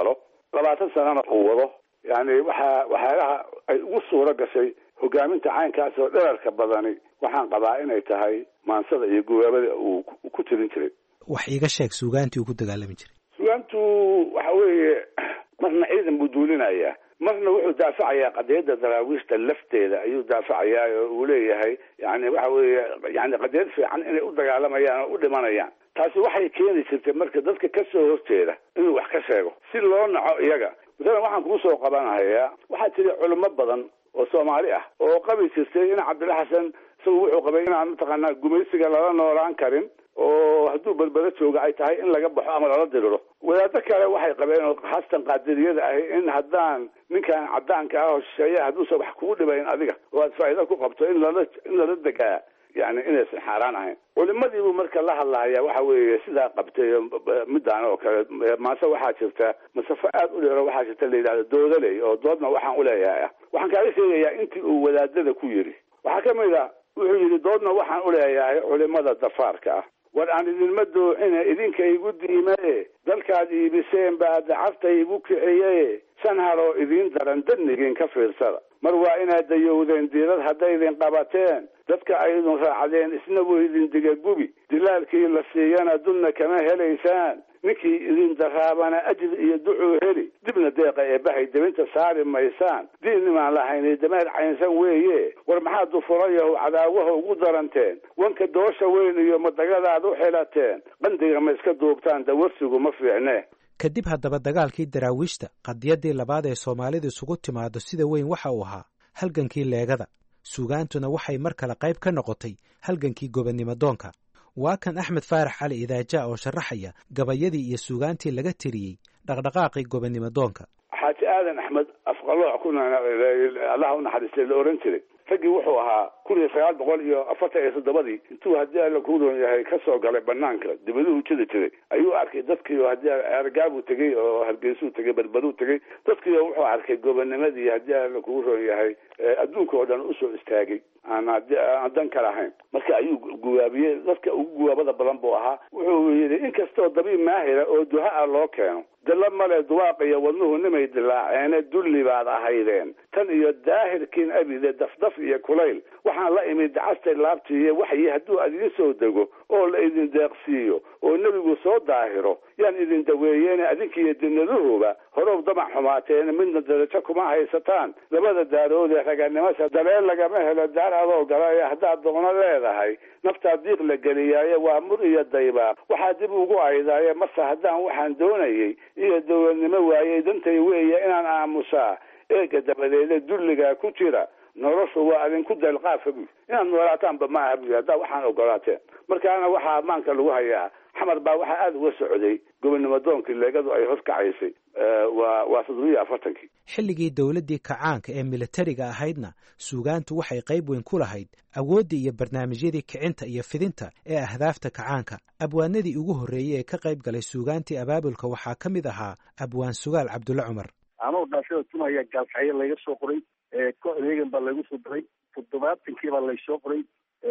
labaatan sanana uu wado yani waxaa waxyaalaha ay ugu suuro gashay hogaaminta caynkaas oo dherarka badani waxaan qabaa inay tahay maansada iyo gubaabada uu ku tirin jiray. wax iiga sheeg suugaantii uu ku dagaalami jiray. suugaantu waxa weeye marna ciidan buu duulinayaa, marna wuxuu daafacayaa qadiyadda daraawiishta lafteeda ayuu daafacayaa oo uu leeyahay yani waxa weeye yani qadiyad fiican inay u dagaalamayaan oo u dhimanayaan. taasi waxay keeni jirtay marka dadka ka soo horjeeda inuu wax ka sheego si loo naco iyaga. midalan waxaan kugu soo qabanahayaa waxaa jira culimo badan oo Soomaali ah oo qabi jirtay in Cabdilla Xasan isagu wuxuu qabay inaan mataqaanaa gumaysiga lala noolaan karin oo hadduu balbala jooga ay tahay in laga baxo ama lala diriro. wadaado kale waxay qabeen oo haastan qaadiriyada ahi in haddaan ninkan cadaanka ah oo shisheeya hadduusan wax kugu dhibayn adiga oo aad faa'iido ku qabto in lala in lala degaa yani inaysan xaaraan ahayn. culimadii buu marka la hadlahayaa waxa weeye sidaa qabtay midaan oo kale maase waxaa jirta masafo aad u dheero waxaa jirta la yidhahdo doodaley oo doodna waxaan u leeyahay ah waxaan kaaga sheegayaa intii uu wadaadada ku yidhi waxaa ka mid a wuxuu yidhi doodna waxaan u leeyahay culimada dafaarka ah war aan idinma doocine idinka igu diimaye dalkaad iibiseen baa dacafta igu kiciye shan haloo idiin daran dadnigiin ka fiirsada mar waa inaad dayowdeen diirad hadday idin qabateen dadka ay idin raacdeen isna wuu idin digagubi dilaalkii la siiyana dulna kama helaysaan ninkii idin daraabana ajir iyo ducuu heli dibna deeqa ee bahay debinta saari maysaan diinnimaan lahaynay dameer caynsan weeye war maxaad dufurayahu cadaawaha ugu daranteen wanka doosha weyn iyo madagadaad u xilateen qandiga ma iska duubtaan dawarsigu ma fiicne. kadib haddaba dagaalkii daraawiishta qadiyaddii labaad ee Soomaalidu isugu timaado sida weyn waxa uu ahaa halgankii leegada. suugaantuna waxay mar kale qayb ka noqotay halgankii gobonnimo doonka. waa kan Axmed Faarax Cali Idaaja oo sharaxaya gabayadii iyo suugaantii laga tiriyey dhaqdhaqaaqii gobonnimo doonka. xaaji aadan axmed afqalooc kuna allah u naxariistay la oran jiray raggii wuxuu ahaa kun iyo sagaal boqol iyo afartan iyo toddobadii intuu haddii alla ku roon yahay ka soo galay banaanka dibaduhu jiri jiray ayuu arkay dadkii oo haddii argaabuu tegey oo hargeysuu tegey badbaduu tegey dadkii oo wuxuu arkay gobonnimadii haddii alla kugu roon yahay adduunka oo dhan usoo istaagay aan aan dan kala ahayn marka ayuu guwaabiyey dadka ugu guwaabada badan buu ahaa wuxuu yidhi inkastoo dabiib maahira oo duha ah loo keeno dalla male duwaaq iyo wadnuhu nimay dilaaceene dulli baad ahaydeen tan iyo daahirkiin abide dafdaf iyo kulayl waxaan la imid dacastay laabtiiyo waxyi hadduu adiin soo dego oo la idin deeqsiiyo oo nebigu soo daahiro yaan idin daweeyeene adinkiiyo dinaduhuba horow damac xumaateen midna darajo kuma haysataan labada daarood ee raganimasha dabeel lagama helo daar adoo gala ee haddaad doono leedahay naftaa diiq la geliyaaye waa mur iyo daybaaq waxaa dib ugu aydaaye mase haddaan waxaan doonayey iyo dowladnimo waayey dantay weeye inaan aamusaa eega dabadeeda dulligaa ku jira noloshu waa adinku dalqaafa buy inaad noolaataanba maaha buy haddaa waxaan ogolaateen markaana waxaa ammaanka lagu hayaa xamar baa waxaa aada uga socday gobonnimo doonkii leegadu ay horkacaysay waa waa toddobiyo afartankii. xilligii dowladdii kacaanka ee militariga ahaydna suugaantu waxay qayb weyn ku lahayd awooddii iyo barnaamijyadii kicinta iyo fidinta ee ahdaafta kacaanka. abwaanadii ugu horreeyey ee ka qayb galay suugaantii abaabulka waxaa ka mid ahaa abwaan sugaal cabdulle cumar. anoo dhaashada tumaya gaalkacyo layga soo qoray kooxda eegan baa laygu soo diray toddobaatankii baa laysoo qoray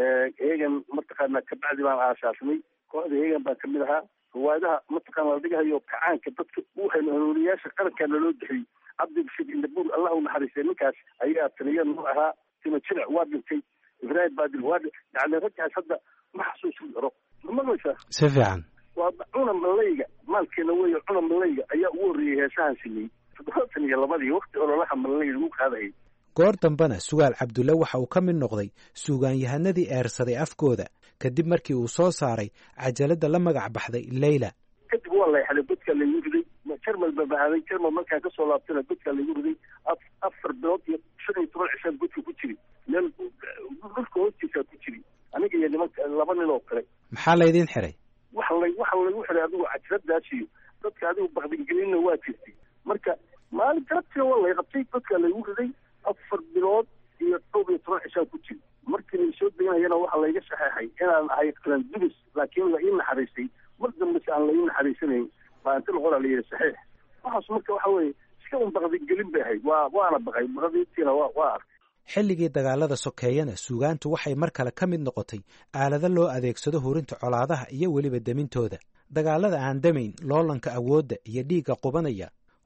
eegan mataqaana kabacdi baan aasaasnay kooxda eegan baan kamid ahaa riwaayadaha mataqaana la dhigahayo kacaanka dadka u hanuuniyaasha qarankaa naloo bixiyey cabdibashir indabur allah u naxariistay ninkaas ayaa taliya noo ahaa tima jilic waa dhintay ibraahim baadil waa yani raggaas hadda ma xasuusin karo mamagaysaa si fiican waa cuna malayga maalkeena weeye cuna malayga ayaa ugu horreeyey heesahan sameeyey toddobaatan iyo labadii waqti ololaha malayga lagu qaadayay. goor dambena sugaal cabdulle waxa uu ka mid noqday suugaanyahanadii eersaday afkooda kadib markii uu soo saaray cajaladda la magac baxday leyla. kadib waa layxalay godkaa laygu riday jarmal baa bahaaday jarmal markaan kasoo laabtana godkaa laygu riday afar bilood iyo shan iyo toban cishaan godka ku jiri meel dhulka hoostiisaa ku jiri aniga iyo nimanka laba nin oo kale. maxaa laydin xiray? waxa la waxa lagu xiray adigu cajaladaas iyo dadka adigu bakdigelinna waa jirtay marka maalin galabtiina waa lay qabtay godkaa laygu riday afar bilood iyo dhowr iyo toban cishaan ku jiri markii la soo deganayana waxaa layga saxeexay inaan ahay qalan dubis laakiin la ii naxariistay mar dambese aan la ii naxariisanayn baa inta laqoraa la yidhi saxiix waxaas marka waxa weeye iska un bakdigelin bay ahayd waa waana baqay bakdiintiina waa waa arkay. xilligii dagaalada sokeeyana suugaantu waxay mar kale ka mid noqotay aalado loo adeegsado hurinta colaadaha iyo weliba demintooda. dagaalada aan damayn loolanka awoodda iyo dhiigga qubanaya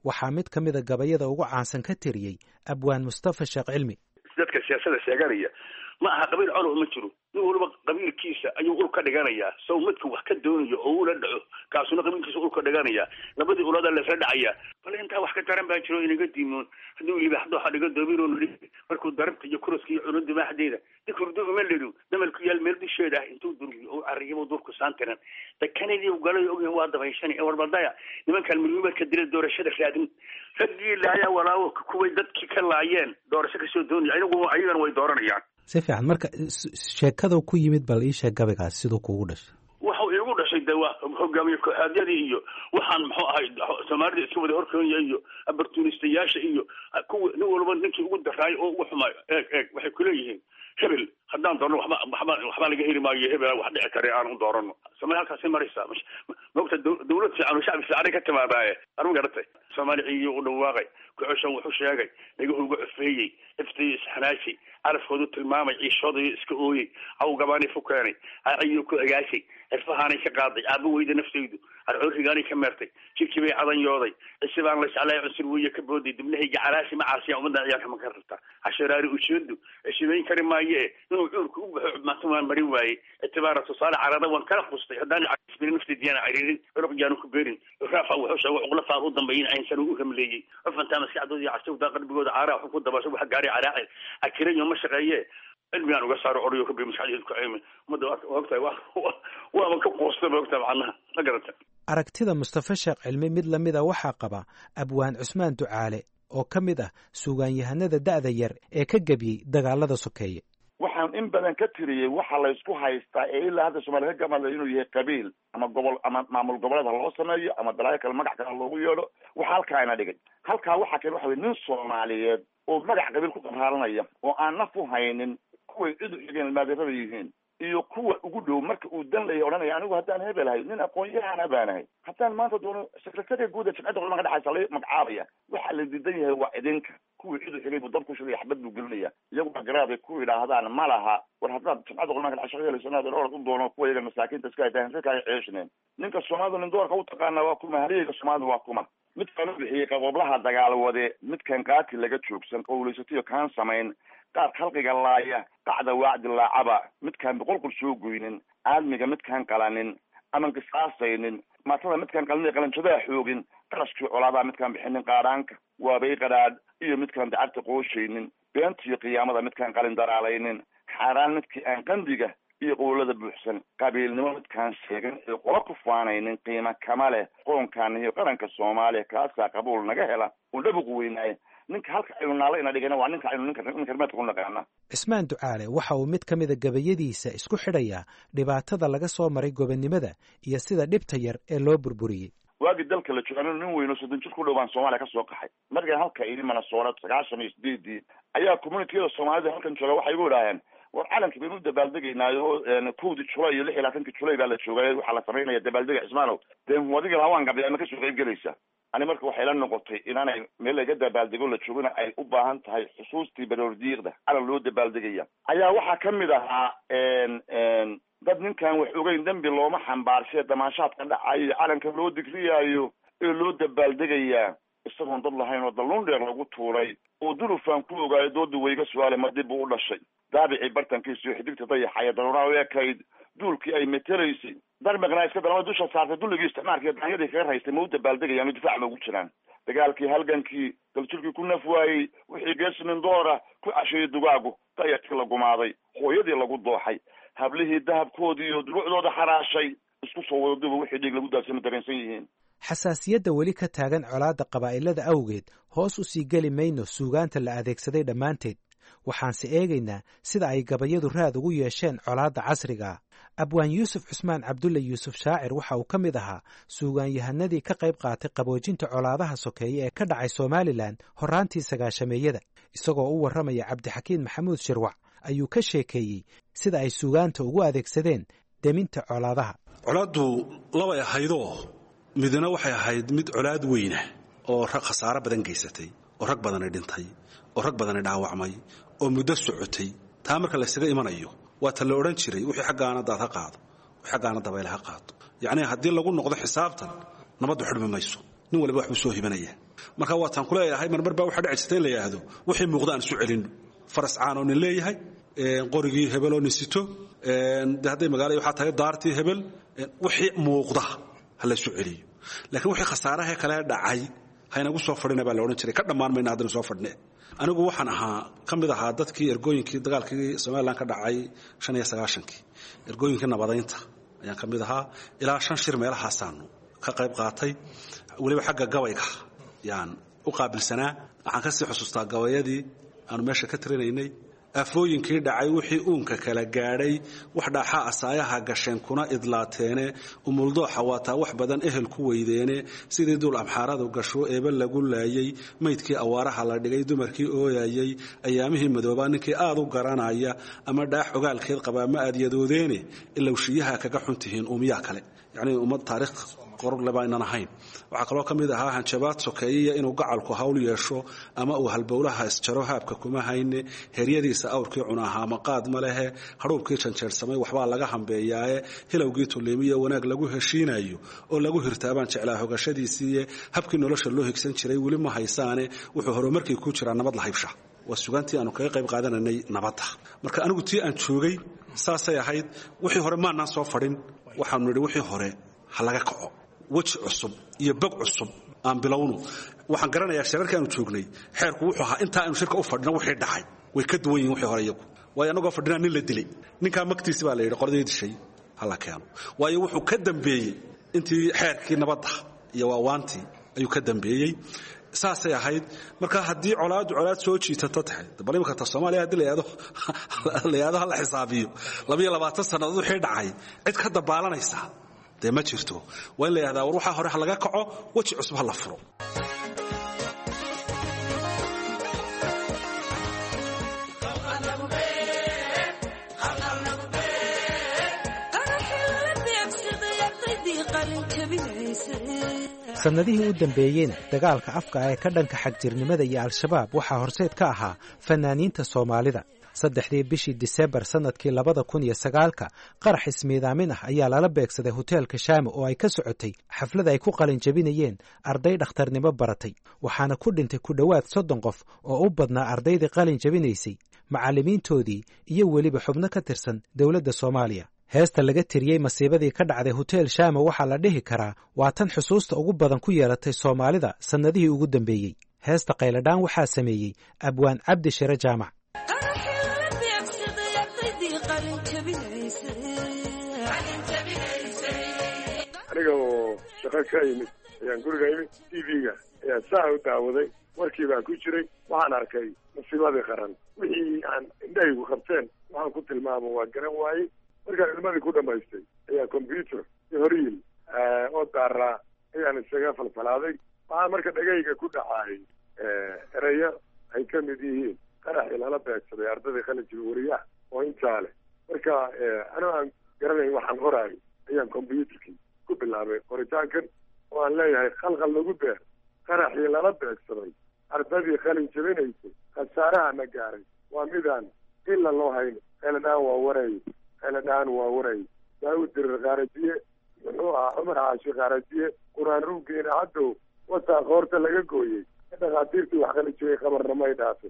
waxaa mid ka mida gabayada ugu caansan ka tiriyey abwaan mustafa sheekh cilmi. dadka siyaasada sheeganaya ma aha qabiil colow ma jiro, nin walba qabiilkiisa ayuu ul ka dhiganayaa, sow midka wax ka doonayo oo ula dhaco kaasuna qabiilkiisa ul ka dhiganayaa, labadii ulada la isla dhacayaa. bal intaa wax ka daran baa jiro inaga diimoon hadduu libaaxdo waxa dhiga doobiro markuu darabta iyo kuraska iyo cunada maaxdeeda dikurdu uma leedo damalku yaal meel disheeda intuu durgi oo arrimo durku saantiran takanadii u galay og waa dabayshan ee warbadaya nimankan milmiimarka dilay doorashada raadin hadii laaya walaawo kuway dadkii ka laayeen doorasho ka soo doonay ayagu ayagan way dooranayaan. si fiican marka sheekada ku yimid bal ii sheeg gabaygaas sidoo kuugu dhashay. waxa uu igu dhashay dawaa hogaamiye kooxadyadii iyo waxaan muxuu ahay Soomaalida iska wada horkoonya iyo abartuunistayaasha iyo kuwa nin walba ninkii ugu daraay oo ugu xumaay eeg eeg waxay ku leeyihiin hebel haddaan doorno waxba waxba waxba laga heli maayo hebel wax dhici kare aan u doorano Soomaali halkaas maraysa moogta dawlad fiican oo shacbi fiican ka timaadaaye arrin garatay Soomaali iyo u dhawaaqay kuxushan wuxuu sheegay inagu ugu cufeeyay iftii isxanaashi arafkoodu tilmaamay ciishooda iska ooyay aw gabaani fukaanay ayuu ku agaashay irfahaanay ka qaaday aaba weyda naftaydu arxurigaani ka meertay jidkii bay cadan yooday isbaan la jeclay cusur weeye ka booday dibnahayga calaasi ma caasiya umada ciyaarka ma karta asharaari u jeedu isbayn kari maaye inuu cuurku u baxo maatumaan mari waaye itibaara tusaale carada waan kala qustay haddaan isbirin naftaydiina ciriirin ruqyaanu ku beerin raafa wuxuu sheegay uqla faar u dambeeyay in san u hamleeyay afanta maskaxdooda casawda qalbigooda caara wuxuu ku dabasho wax gaari calaaci akirayo ma shaqeeye cilmigan uga saaro oriyo ka biimashadiisu ku ayma muddo waqti waa waa ka qoostay waqti macnaha la garata. aragtida mustafa sheekh cilmi mid lamida waxaa qaba abwaan cusmaan ducaale oo ka mid ah suugaanyahanada da'da yar ee ka gabiyey dagaalada sokeeye. waxaan in badan ka tiriyey waxa la isku haystaa ee ilaa hadda Soomaaliya ka gamada inuu yahay qabiil ama gobol ama maamul goboleed loo sameeyo ama balaayo kale magac kale loogu yeedho waxa halkaa ina dhigay halkaa waxa kale waxa nin Soomaaliyeed oo magac qabiil ku qabaaranaya oo aan naf u haynin kuway cid u xigeen maadirada yihiin iyo kuwa ugu dhow marka uu dan leeyahay oranaya anigu haddaan hebel ahay nin aqoon-yahan abaanahay haddaan maanta doono secretary guud ee jimcada culimada dhexaysa la magacaabaya waxa la diidan yahay waa idinka kuwii cid u xigay buu dab ku shilay xabad buu gelinaya iyagu garaaday ku yidhaahdaan ma laha war haddaad jimcada culimada dhexaysa yeelaysanaa orod u doono kuwa iyaga masaakiinta iska haytaan si kale ceeshneen ninka Soomaalida nin doorka u taqaana waa kuma haliyeega Soomaalida waa kuma midkan u bixiyay qaboblaha dagaal wade midkan qaati laga joogsan qowleysatiyo kaan samayn qaar khalqiga laaya qacda waacdi laacaba midkan boqolkul soo goynin aadmiga midkan qalanin ama qisaasaynin maatada midkan qalin qalanjada xoogin qarashkii colaada midkan bixinin qaaraanka waabay qaraad iyo midkan dacabta qooshaynin beentiyo qiyaamada midkan qalin daraalaynin xaaraan midkii aan qandiga iyo qowlada buuxsan qabiilnimo midkaan sheegan ee qola ku faanaynin qiimo kama leh qoonkan iyo qaranka Soomaaliya kaasaa qabuul naga hela oo dhabuq weynaaye ninka halka aynu naala ina dhigana waa ninka aynu ninka ninka meedka ku naqaana. Cismaan Ducaale waxa uu mid ka mida gabayadiisa isku xidhayaa dhibaatada laga soo maray gobonimada iyo sida dhibta yar ee loo burburiyey. waagi dalka la joogay nin weyn oo soddon jir ku dhawaan Soomaaliya ka soo qaxay markii halka idin mana soo sagaashan iyo sideed ayaa community-da Soomaalida halkan jooga waxay ugu dhaaheen war calanka baynu dabaaldegaynaayo koodi July iyo lix iyo labaatanka July baa la joogay waxa la sameynaya dabaaldega Cismaanow deen wadiga lawaan gabdhay ma ka soo qayb galaysa ani marka waxay la noqotay inaanay meel laga dabaaldego la joogana ay u baahan tahay xusuustii baroordiiqda calan loo dabaaldegaya ayaa waxaa ka mid ahaa een een dad ninkan wax ogeyn dambi looma xambaarshay damaashaadka dhacayo calanka loo digriyaayo ee loo dabaaldegayaa isagoon dad lahayn oo dalluun dheer lagu tuuray oo durufaan ku ogaayo dooda weyga su-aale ma dib u dhashay daabicii bartankiisa iyo xidigta dayaxaya daruuraha u ekayd duulkii ay metelaysay darmaqna iska dalama dusha saartay dulligii isticmaalka iyo daanyadii kaga raystay ma u dabaaldegayaan oo difaac ma ugu jiraan dagaalkii halgankii daljirkii ku naf waayey wixii geesinin doora ku casheeyey dugaagu dayarkii la gumaaday hooyadii lagu dooxay hablihii dahabkoodii iyo duruucdooda xaraashay isku soo wada duba wixii dhiig lagu daadsan ma dareensan yihiin. xasaasiyadda weli ka taagan colaadda qabaa'ilada awgeed hoos u sii geli mayno suugaanta la adeegsaday dhammaanteed waxaanse eegaynaa sida ay gabayadu raad ugu yeesheen colaadda casriga ah. abwaan yuusuf cusmaan cabdulle yuusuf shaacir waxa uu ka mid ahaa suugaanyahanadii ka qayb qaatay qaboojinta colaadaha sokeeye ee ka dhacay somalilan horraantii sagaashameeyada isagoo u warramaya cabdixakiin maxamuud shirwac ayuu ka sheekeeyey sida ay suugaanta ugu adeegsadeen deminta colaadaha. colaaddu labay ahaydoo midna waxay ahayd mid colaad weyna oo rag khasaaro badan geysatay oo rag badani dhintay oo rag badani dhaawacmay oo muddo socotay taa marka la isaga imanayo waa ta la odhan jiray wixii xaggaana daad ha qaado wixii xaggaana dabayl ha qaado yacni haddii lagu noqdo xisaabtan nabaddu xidhmi mayso nin waliba waxbuu soo hibanaya marka waataan ku leeyahay marmar baa waxa dhici jirtay in la yiraahdo wixii muuqda aan soo celin faras caan oo nin leeyahay een qorigii hebel oo nisito een hadday magaalada waxa tahay daartii hebel wixii muuqda hala soo celiyo laakiin wixii khasaaraha kale dhacay hayna ugu soo fadhina baa la oran jiray ka dhamaan mayna hadana soo fadhnee anigu waxaan ahaa kamid ahaa dadkii ergooyinkii dagaalkii Soomaaliland ka dhacay shan iyo sagaashan-kii ergooyinkii nabadeynta ayaan kamid ahaa ilaa shan shir meelaha saano ka qayb qaatay waliba xagga gabayga yaan u qaabilsanaa waxaan ka sii xusuustaa gabayadii aan meesha ka tirinaynay afooyinkii dhacay wixii uunka kala gaadhay wax dhaxa asaayaha gasheen kuna idlaateene umuldooxa waataa wax badan ehel ku weydeene sidii dul amxaaradu gasho eeba lagu laayay maydkii awaaraha la dhigay dumarkii ooyayay ayaamihii madoobaa ninkii aad u garanaya ama dhaax ogaalkeed qabaa ma aad yadoodeene ilowshiyaha kaga xuntihiin umiyaa kale yacni ummad taariikh qorog laba inaan ahayn waxa kaloo kamid ahaa hanjabaad sokeeyay inuu gacalku hawl yeesho ama uu halbowlaha isjaro haabka kuma hayne heryadiisa awrkii cunaha ama qaad ma lehe haruubkii janjeersamay waxba laga hambeeyay hilowgii tuleemiyo wanaag lagu heshiinayo oo lagu hirtaabaan jeclaa hogashadiisii habkii nolosha loo higsan jiray wali ma haysaane wuxuu horumarkii ku jira nabad la haybsha wasugantii aanu kaga qayb qaadanay nabadda marka anigu tii aan joogay saasay ahayd wixii hore maana soo fadhin waxaan nidhi wixii hore halaga kaco waji cusub iyo bag cusub aan bilowno waxaan garanayaa shirarka aanu joognay xeerku wuxuu ahaa inta aanu shirka u fadhino wixii dhacay way ka duwan yihiin wixii hore iyagu way anagoo fadhina nin la dilay ninka magtiisa baa la yiri qorday dishay hala keeno way wuxuu ka dambeeyay intii xeerkii nabadda iyo waawaantii ayuu ka dambeeyay saasay ahayd marka hadii colaad colaad soo jiitato tahay balimka ta Soomaaliya hadii la yaado la yaado la xisaabiyo laba iyo labaatan sanadood wixii dhacay cid ka dabaalanaysa ma jirto waa in la yiraahdaa war waxa hore laga kaco waji cusub la furo sanadihii u dambeeyeen dagaalka afka ee ka dhanka xagjirnimada iyo al-shabaab waxaa horseed ka ahaa fanaaniinta Soomaalida saddexdii bishii December sanadkii labada kun iyo sagaalka qarax ismiidaamin ah ayaa lala beegsaday hoteelka Shaam oo ay ka socotay xaflad ay ku qalin jabinayeen arday dhakhtarnimo baratay waxaana ku dhintay ku dhawaad soddon qof oo u badnaa ardaydii qalin jabinaysay macallimiintoodii iyo weliba xubno ka tirsan dowladda Soomaaliya heesta laga tiriyey masiibadii ka dhacday hotel Shaam waxaa la dhihi karaa waa tan xusuusta ugu badan ku yeelatay Soomaalida sanadihii ugu dambeeyay heesta qayladhaan waxaa sameeyey abwaan Cabdi Shire Jaamac aniga oo shaqo ka yimid ayaan guriga yimid T V-ga ayaan saa u daawaday warkii baan ku jiray waxaan arkay masiibadii qaran wixii aan indhahaygu qabteen waxaan ku tilmaamo waa garan waayey markaan ilmadii ku dhamaystay ayaa computer iyo horiil oo daaraa ayaan isaga falfalaaday waxaan marka dhagayga ku dhacaayay ereyo ay ka mid yihiin qaraxii lala beegsaday ardadii qalinjiga wariyaha oo intaa leh marka anoo aan garanayn waxaan qoraayo ayaan computerkii ku bilaabay qoritaankan oo aan leeyahay khalkhal lagu beer qaraxii lala beegsaday ardadii qalin jabinaysay khasaaraha na gaaray waa midaan ila loo hayno qayladhaan waa waray qayladhaan waa waray daawud dirir qaarajiye muxuu ahaa cumar caashi qaarajiye qur-aan ruuggeena haddow wasaa qoorta laga gooyey dhakhaatiirtii wax qalin jabay qabarna may dhaafin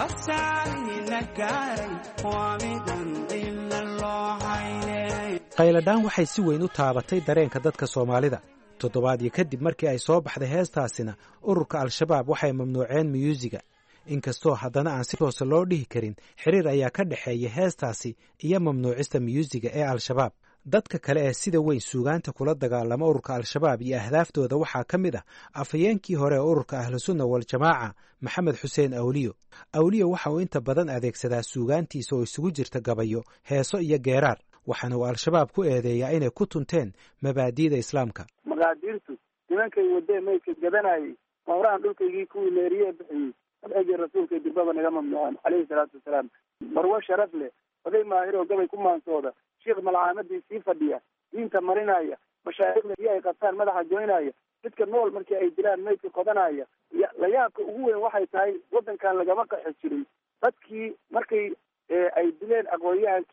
qayladhaan waxay si weyn u taabatay dareenka dadka Soomaalida toddobaadyo kadib markii ay soo baxday heestaasina ururka al-shabaab waxay mamnuuceen miyuusiga inkastoo haddana aan si toos loo dhihi karin xiriir ayaa ka dhaxeeya heestaasi iyo mamnuucista miyuusiga ee al-shabaab dadka kale ee sida weyn suugaanta kula dagaalama ururka al-shabaab iyo ahdaaftooda waxaa ka mid ah afhayeenkii hore ee ururka ahlusunna wal-jamaaca maxamed xuseen awliyo awliyo waxa uu inta badan adeegsadaa suugaantiisa oo isugu jirta gabayo heeso iyo geeraar waxaana uu al-shabaab ku eedeeyaa inay ku tunteen mabaadi'da islaamka maqaadiirtu nimankay wadee maydka gadanayay mawrahan dhulkaygii kuwii leeriye bixiyey madxigii rasuulka dirbaba naga mamnuucan caleyhi salaatu wasalaam marwo sharaf leh oday maahiroo gabay ku maansooda sheekh malcaamadii sii fadhiya diinta marinaya mashaaikhda iyo ay qabtaan madaxa goynaya dadka nool markii ay dilaan maydka qodanaya la yaabka ugu weyn waxay tahay waddankan lagama qaxi jirin dadkii markay ay dileen aqoonyahankii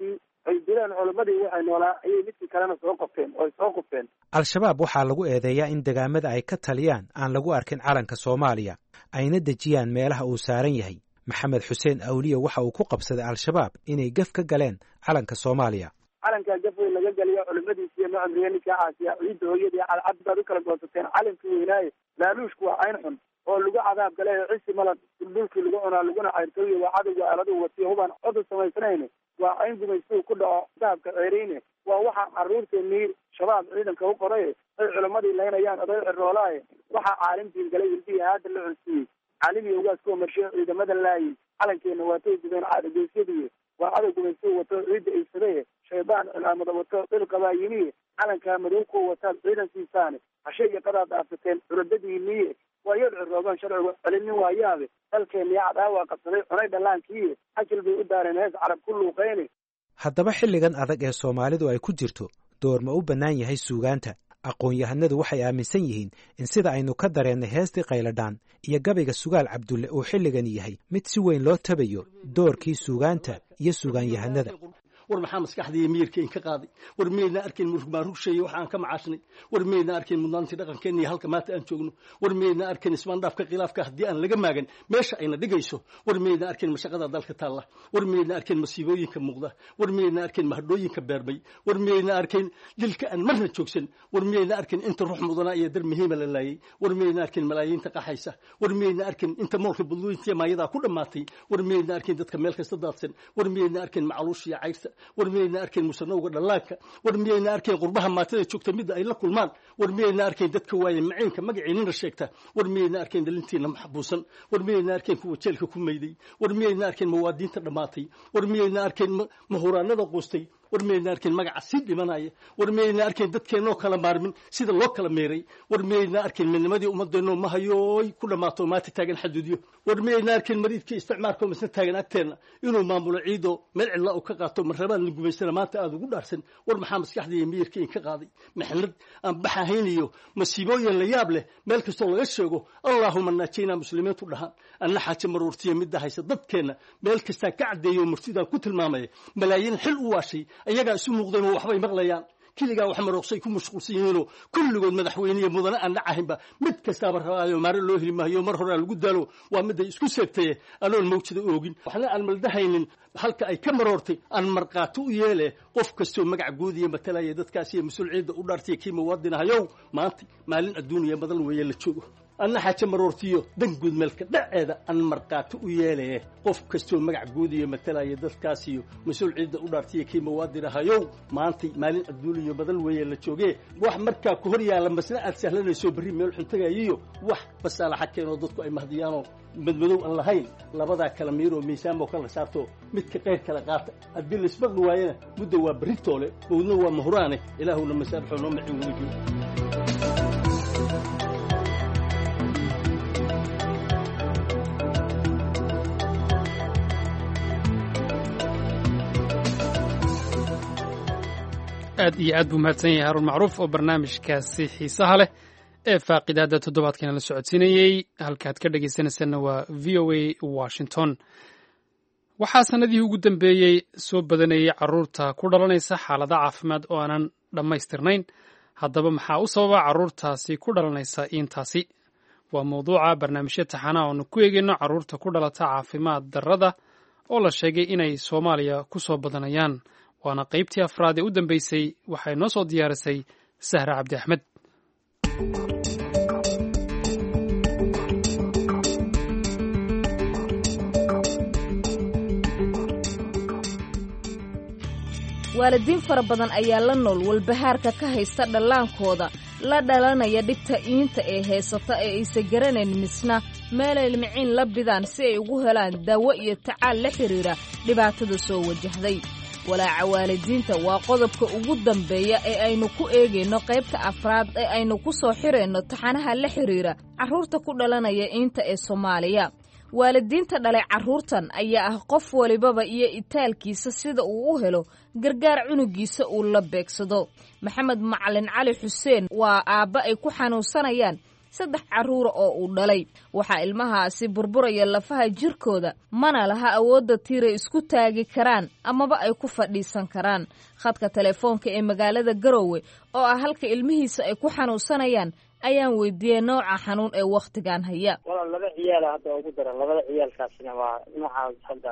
ay dileen culimadii waxay noolaa ayay midkii kalena soo qofteen oo ay soo qofteen al-shabaab waxaa lagu eedeeyaa in degaamada ay ka taliyaan aan lagu arkin calanka soomaaliya ayna dejiyaan meelaha uu saaran yahay maxamed xuseen awliye waxa uu ku qabsaday al-shabaab inay gaf ka galeen calanka soomaaliya calankaa gaf weyn laga geliyo culimadiisi iyo macamriye ninkaa caasiya ciidda hooyadii cadcad baad u kala goosateen calankii weynaaye laaluushku waa cayn xun oo lagu cadaab gale cisi malad duldhulkii lagu cunaa laguna cayrtooye waa cadowga aaladu watiyo hubaan codu samaysanayn waa cayn gumaystuu ku dhaco dahabka ceereyne waa waxaa carruurteennii shabaab ciidanka u qoray ay culimadii laynayaan oday ciroolaaye waxaa caalimtiin galay hildihii haada la cunsiiyey caalimiy ugaas kuwa marshe ciidamada laayey calankeenna waatay gubeen caadageysyadii waa cadow gumaystuu wato ciidda iysadaye shaydaan cilaamada wato dhil qabaayimiye calankaa madow kuwa wataad ciidankiisaane hashe iyo qadaad dhaafateen culadadiiniye waa yad ciroogaan sharcigu celinin waayaabe dalkeenniya cadaawa qabsaday cunay dhallaankii xajil bay u daareen hees carab ku luuqeyne haddaba xilligan adag ee soomaalidu ay ku jirto door ma u bannaan yahay suugaanta aqoon-yahanadu waxay aaminsan yihiin in sida aynu ka dareennay heestii qayladhaan iyo gabayga sugaal cabdulle uu xilligani yahay mid si weyn loo tabayo doorkii suugaanta iyo suugaanyahanada war maxaa maskaxdii miyirka in ka qaaday war meedna arkin murugmaan rugsheeye waxa aan ka macaashnay war meedna arkin mudnaantii dhaqankeena iyo halka maanta aan joogno war meedna arkin ismaandhaafka khilaafka haddii aan laga maagan meesha ayna dhigayso war meedna arkin mashaqada dalka taalla war meedna arkin masiibooyinka muuqda war meedna arkin mahadhooyinka beermay war meedna arkin dilka aan marna joogsan war meedna arkin inta ruux mudana iyo dar muhiima la laayay war meedna arkin malaayiinta qaxaysa war meedna arkin inta moolka budlooyinta maayadaa ku dhammaatay war meedna arkin dadka meel kasta daadsan war meedna arkin macluush iyo cayrta war miyayna arkayn musanowga dhallaanka war miyayna arkayn qurbaha maatada joogta midda ay la kulmaan war miyayna arkayn dadka waaye maciinka magaciinina sheegta war miyayna arkayn dhalintiina maxbuusan war miyayna arkayn kuwa jeelka ku mayday war miyayna arkayn mawaadiinta dhammaatay war miyayna arkayn mahuraanada quustay war miyayna arkayn magaca sii dhimanaya war miyayna arkayn dadkeennoo kala maarmin sida loo kala meeray war miyayna arkayn midnimadii ummadeenno mahayooy ku dhammaato maanta taagan xaduudyo war miyayna arkayn mariidkii isticmaalkoo misna taagan agteenna inuu maamulo ciidoo meel cidla u ka qaato marrabaan la gumaysana maanta aada ugu dhaarsan war maxaa maskaxdii miyirka in ka qaaday maxnad aan baxahayniyo masiibooyin la yaab leh meel kastoo laga sheego allaahuma naajinaa muslimiintu dhahaan anna xaaje maruurtiya midda haysa dadkeenna meel kastaa ka caddeeyo murtidaan ku tilmaamaya malaayiin xil u waashay ayagaa isu muuqdeen oo waxbay maqlayaan keligaa wax marooqsay ku mashquulsan yihiinoo kulligood madaxweyniya mudane aan dhacahinba mid kastaaba rabaayo maare loo heli maayo mar horaa lagu daalo waa midday isku seegtaye anoon mawjada oogin waxna aan maldahaynin halka ay ka maroortay aan markaato u yeele qof kastoo magac guudiya matalaya dadkaas iyo mas-uul ciidda u dhaartaya kii muwaadinahayow maanta maalin adduuniya badan weeye la joogo anna xaaje maroortiyo dan guud meelka dhaceeda aan markaato u yeelaye qof kastoo magac guudiyo matalaya dadkaas iyo mas-uul ciidda u dhaartaya kii muwaadinahayow maantay maalin adduuniya badan weeye la joogee wax markaa ku hor yaalla masna aad sahlanayso berri meel xuntagayiyo wax basaalaxa keenoo dadku ay mahdiyaanoo madmadow aan lahayn labadaa kala miiroo miisaanmoo kala saarto midka qayr kala qaata haddii laisbaqli waayana mudda waa berri toole mawdna waa mahuraane ilaahuna masaabxoo noo macin weligiyo aad iyo aad buu mahadsan yahay haruun macruuf oo barnaamijkaasi xiisaha leh ee faaqidaada toddobaadkana la socodsiinayey halkaad ka dhegaysanaysanna waa v o a washington waxaa sannadihii ugu dambeeyey soo badanayay carruurta ku dhalanaysa xaalada caafimaad oo aanan dhammaystirnayn haddaba maxaa u sababa carruurtaasi ku dhalanaysa intaasi waa mawduuca barnaamijyo taxana oonu ku eegayno carruurta ku dhalata caafimaad darrada oo la sheegay inay soomaaliya ku soo badanayaan waana qaybtii afraad ee u dambeysay waxay noo soo diyaarisay sahra cabdi axmed waalidiin fara badan ayaa la nool walbahaarka ka haysta dhallaankooda la dhalanaya dhibta iinta ee haysata ee aysa garanayn misna meelay miciin la bidaan si ay ugu helaan daawo iyo tacaal la xidhiidha dhibaatada soo wajahday walaaca waalidiinta waa qodobka ugu dambeeya ee aynu ku eegayno qaybta afraad ee aynu ku soo xirayno taxanaha la xidhiidha carruurta ku dhalanaya iinta ee soomaaliya waalidiinta dhalay carruurtan ayaa ah qof walibaba iyo itaalkiisa sida uu u helo gargaar cunugiisa uu la beegsado maxamed macalin cali xuseen waa aabba ay ku xanuunsanayaan saddex carruura oo uu dhalay waxaa ilmahaasi burburaya lafaha jirkooda mana laha awoodda tiiray isku taagi karaan amaba ay ku fadhiisan karaan khadka telefoonka ee magaalada Garowe oo ah halka ilmihiisa ay ku xanuunsanayaan ayaan weydiiyay nooca xanuun ee waqtigan haya wala laba ciyaal hadda ugu daran labada ciyaalkaasina waa nooca hadda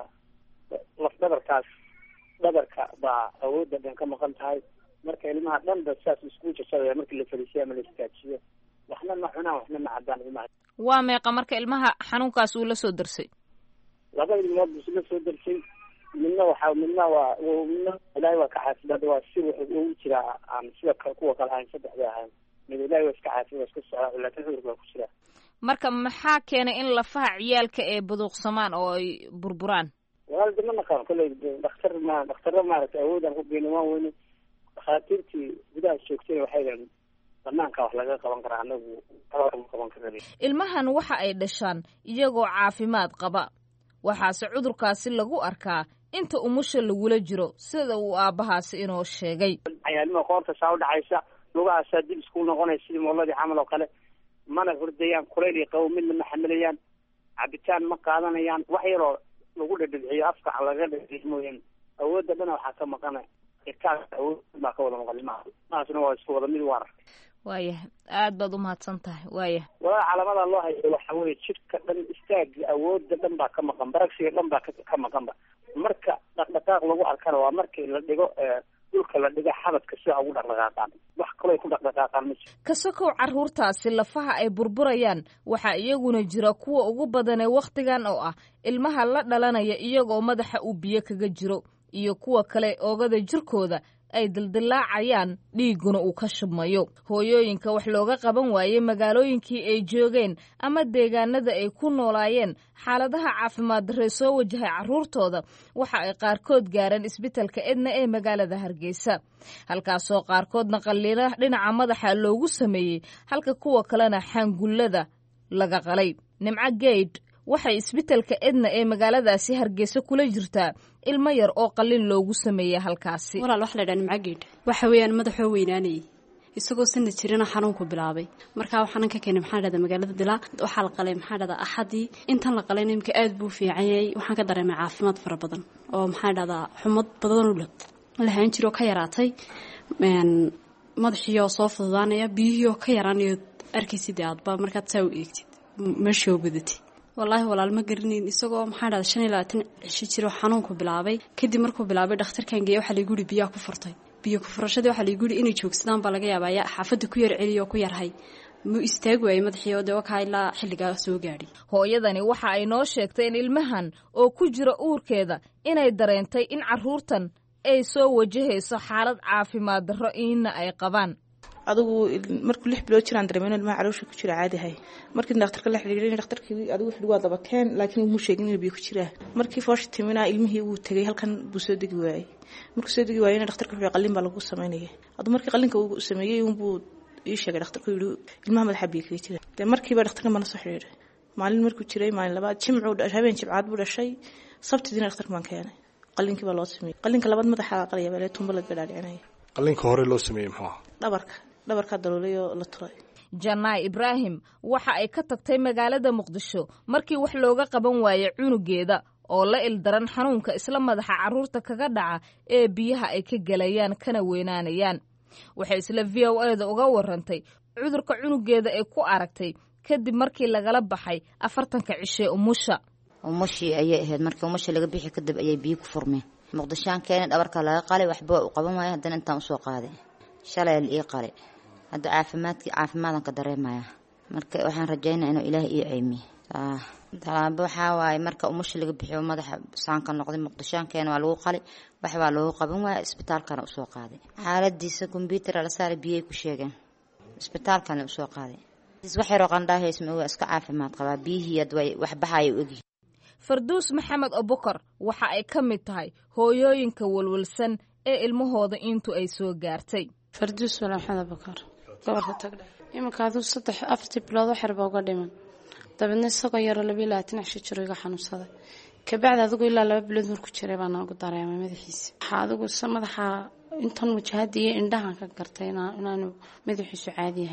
laf dhabarkaas dhabarka baa awoodda dhan ka maqan tahay marka ilmaha dhan ba saas isku jajabaya markii la fariisiyo ama la istaajiyo waxna ma cunaan waxna ma cabaan ilmaha waa meeqa marka ilmaha xanuunkaas uu la soo darsay laba ilmood buu la soo darsay midna waxa midna waa midna ilaahay waa ka xaafidad waa si wuxuu ugu jiraa aan sida kuwa kale ahayn saddexda ahayn mid ilaahay waa iska xaafid waa iska socda laakiin cudurka ku jira marka maxaa keenay in lafaha ciyaalka ee buduqsamaan oo ay burburaan walaal dama naqaan kulay dhakhtar ma dhakhtar ma aragtay awoodaan ku geeyay waan weyne dhakhaatiirtii gudaha joogtay waxay leeyihiin banaanka wax laga qaban karaa anagu qaban karaa ilmahan waxa ay dhashaan iyagoo caafimaad qaba waxaase cudurkaasi lagu arkaa inta umusha lagula jiro sida uu aabahaasi inoo sheegay ayaalma qoorta saa u dhacaysa lugahaasa dib isku noqonaysa sidii mooladii camal oo kale mana hurdayaan kuleyl iyo qabow midna ma xamilayaan cabitaan ma qaadanayaan wax yaroo lagu dhadhiciyo afka laga dhadhiciyo mooyaan awoodda dhan waxaa ka maqana irkaas awood baa ka wada maqan ilmaha maasna waa isku wada mid waar waaya aad baad u mahadsan tahay waaya walaa calaamada loo hayo waxa weeye jidhka dhan istaaga awoodda dhan baa ka maqan baragsiga dhan baa ka maqanba marka dhaqdhaqaaq lagu arkana waa markii la dhigo dhulka la dhiga xabadka sida ugu dhaqdhaqaaqaan wax kaloo ku dhaqdhaqaaqaan ma jiro kasokow carruurtaasi lafaha ay burburayaan waxaa iyaguna jira kuwa ugu badan ee wakhtigan oo ah ilmaha la dhalanaya iyagoo madaxa uu biyo kaga jiro iyo kuwa kale oogada jirkooda ay dildilaacayaan dhiiguna uu ka shubmayo hooyooyinka wax looga qaban waayey magaalooyinkii ay joogeen ama deegaanada ay ku noolaayeen xaaladaha caafimaad darre soo wajahay carruurtooda waxa ay qaarkood gaareen isbitaalka Edna ee magaalada Hargeysa halkaasoo qaarkoodna qalliina dhinaca madaxa loogu sameeyey halka kuwa kalena xangullada laga qalay Nimco Geyd waxay isbitaalka Edna ee magaaladaasi Hargeysa kula jirtaa ilmo yar oo qalin loogu sameeyay halkaasi walaal wax la dhayn Maagid waxa weeyaan madaxoo weynaanay isagoo sanad jirina xanuunku bilaabay marka waxaan ka keenay maxaa dhada magaalada Dilaa waxa la qalay maxaa dhada axadii intan la qalay nimka aad buu fiican yahay waxaan ka dareemay caafimaad fara badan oo maxaa dhada xumad badan u lahayn jiro ka yaraatay een madaxiyo soo fududaanaya biyo ka yaraanayo arkaysid aadba marka taw eegtid ma soo badatay والله walaal ma garanayn isagoo maxaa dhada shan iyo labaatan cishi jiro xanuunku bilaabay kadib markuu bilaabay dhakhtarkan geeyay waxa la guri biyo ku furtay biyo ku furashadii waxa la guri inay joogsadaan ba laga yaabaa xaafada ku yar celiyo ku yarhay mu istaag way madaxiyooda waxa ilaa xilliga soo gaadhay hooyadani waxa ay noo sheegtay in ilmahan oo ku jira uurkeeda inay dareentay in carruurtan ay soo wajahayso xaalad caafimaad darro inna ay qabaan adigu markuu lix bilood jiraan dareemay inuu ilmaha caloosha ku jira caadi hay markii dhakhtarka la xiriiray dhakhtarkii adigu xidhi waa daba keen laakiin uu sheegin inuu biyo ku jira markii foosh timina ilmihii uu tagay halkan buu soo degi waayay markuu soo degi waayay dhakhtarka wuxuu qalin baa lagu sameeyay adigu markii qalinka uu sameeyay uu buu ii sheegay dhakhtarku yiri ilmaha madaxa biyo kaga jira de markii ba dhakhtarka mana soo xiriiray maalin markuu jiray maalin labaad jimcu habeen jibcaad buu dhashay sabtidina dhakhtarka man keenay qalinkii baa loo sameeyay qalinka labaad madaxa qalaya baa tumba la gadaacinay qalinka hore loo sameeyay maxaa dhabarka dhabarka daloolayo la turay Janay Ibrahim waxa ay ka tagtay magaalada Muqdisho markii wax looga qaban waayay cunugeeda oo la ildaran xanuunka isla madaxa carruurta kaga dhaca ee biyaha ay ka galayaan kana weynaanayaan waxay isla V O A da uga warantay cudurka cunugeeda ay ku aragtay kadib markii lagala baxay afartanka cishe umusha umushii ayay ahayd markii umusha laga bixi kadib ayay biyo ku furmeen Muqdishaan keenay dhabarka laga qalay waxba u qaban waayay haddana intaan u soo qaaday shalay ii qalay hadda caafimaadkii caafimaadaan ka dareemaya marka waxaan rajaynayaa inuu ilaahay ii caymiyo ah talaabo waxa waaye marka umusha laga bixiyo madaxa saanka noqday Muqdishaankeena waa lagu qalay wax waa loo qaban waayay isbitaalkana u soo qaaday xaaladiisa computer la saaray biyo ku sheegeen isbitaalkana u soo qaaday is wax yar oo qandhahays ma iska caafimaad qaba biyihii ad way wax baxay u egi Farduus Maxamed Abukar waxa ay ka mid tahay hooyooyinka walwalsan ee ilmahooda intu ay soo gaartay Farduus Maxamed Abukar gobolka Tagdhe imikaadu saddex afartii bilood wax yarba uga dhiman dabadna isagoo yar laba iyo labaatan cisho jiro iga xanuunsaday ka bacda adigu ilaa laba bilood markuu jiray baan ugu dareemay madaxiisa waxa adigu madaxa intan wajahada iyo indhahan ka gartay inaanu madaxiisu caadi yahay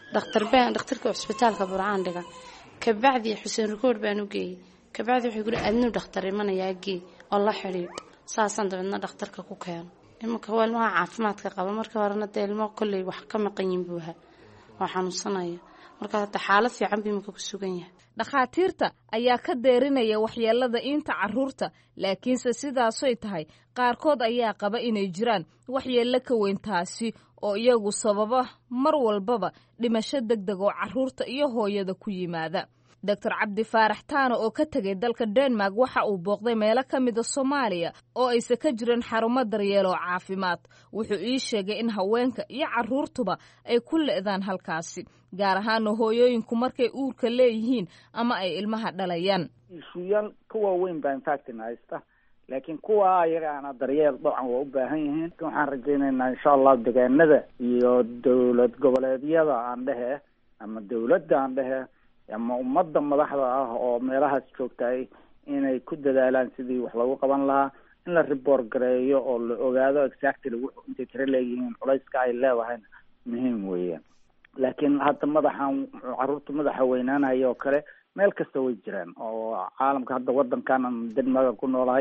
dhakhtar baan dhakhtarka cusbitaalka burcaan dhiga kabacdi xuseen rikoor baan u geeyey kabacdi wuxuu guri adnu dhakhtar imanayaa gee oo la xidhiidh saasaan dabeedna dhakhtarka ku keeno imanka waa ilmaha caafimaadka qaba marka horena dee ilmo kolley wax ka maqan yihin buuha waa xanuunsanaya marka hata xaalad fiican buu imanka ku sugan yahay dhakhaatiirta ayaa ka deerinaya waxyeelada iinta carruurta laakiinse sidaasoy tahay qaarkood ayaa qaba inay jiraan waxyeello ka weyn taasi oo iyagu sababa mar walbaba dhimasho degdeg oo carruurta iyo hooyada ku yimaada doctor cabdi faarax taano oo ka tegay dalka denmark waxa uu booqday meelo ka mida soomaaliya oo aysa ka jirin xarumo daryeel oo caafimaad wuxuu ii sheegay in haweenka iyo carruurtuba ay ku le'daan halkaasi gaar ahaana hooyooyinku markay uurka leeyihiin ama ay ilmaha dhalayaan ishuyaal ka waaweyn baa infactin haysta laakiin kuwa ayagaana daryeel dabcan waa u baahan yihiin waxaan rajaynaynaa insha allah deegaanada iyo dowlad goboleedyada aan dhehe ama dowladda aan dhehe ama ummadda madaxda ah oo meelahaas joogtahay inay ku dadaalaan sidii wax lagu qaban lahaa in la report gareeyo oo la ogaado exactly wuxuu intay tiro leeyihiin culayska ay leedahay muhiim weeyaan laakiin hadda madaxan carruurta madaxa weynaanaya oo kale meel kasta way jiraan oo caalamka hadda wadankan aan Denmark ku noolahay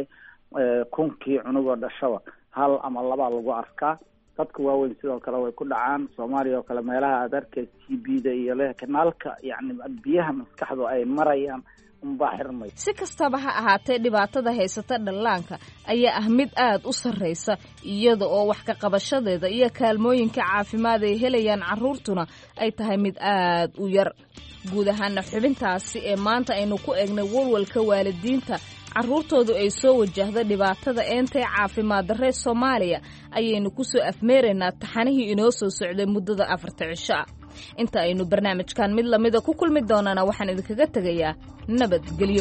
kunkii cunugoo dhashaba hal ama laba lagu arkaa dadka waaweyn sidoo kale way ku dhacaan Soomaaliya oo kale meelaha aad arkaysa T B-da iyo leh kanaalka yacni biyaha maskaxdu ay marayaan unbaa xirmay si kastaba ha ahaatee dhibaatada haysata dhallaanka ayaa ah mid aad u sarraysa iyada oo wax ka qabashadeeda iyo kaalmooyinka caafimaad ay helayaan carruurtuna ay tahay mid aad u yar guud ahaana xubintaasi ee maanta aynu ku eegnay walwalka waalidiinta carruurtoodu ay soo wajahda dhibaatada eentay caafimaad darree Soomaaliya ayaynu ku soo afmeeraynaa taxanihii inoo soo socday muddada afarta cisho ah inta aynu barnaamijkan mid lamida ku kulmi doonana waxaan idinkaga tegayaa nabadgelyo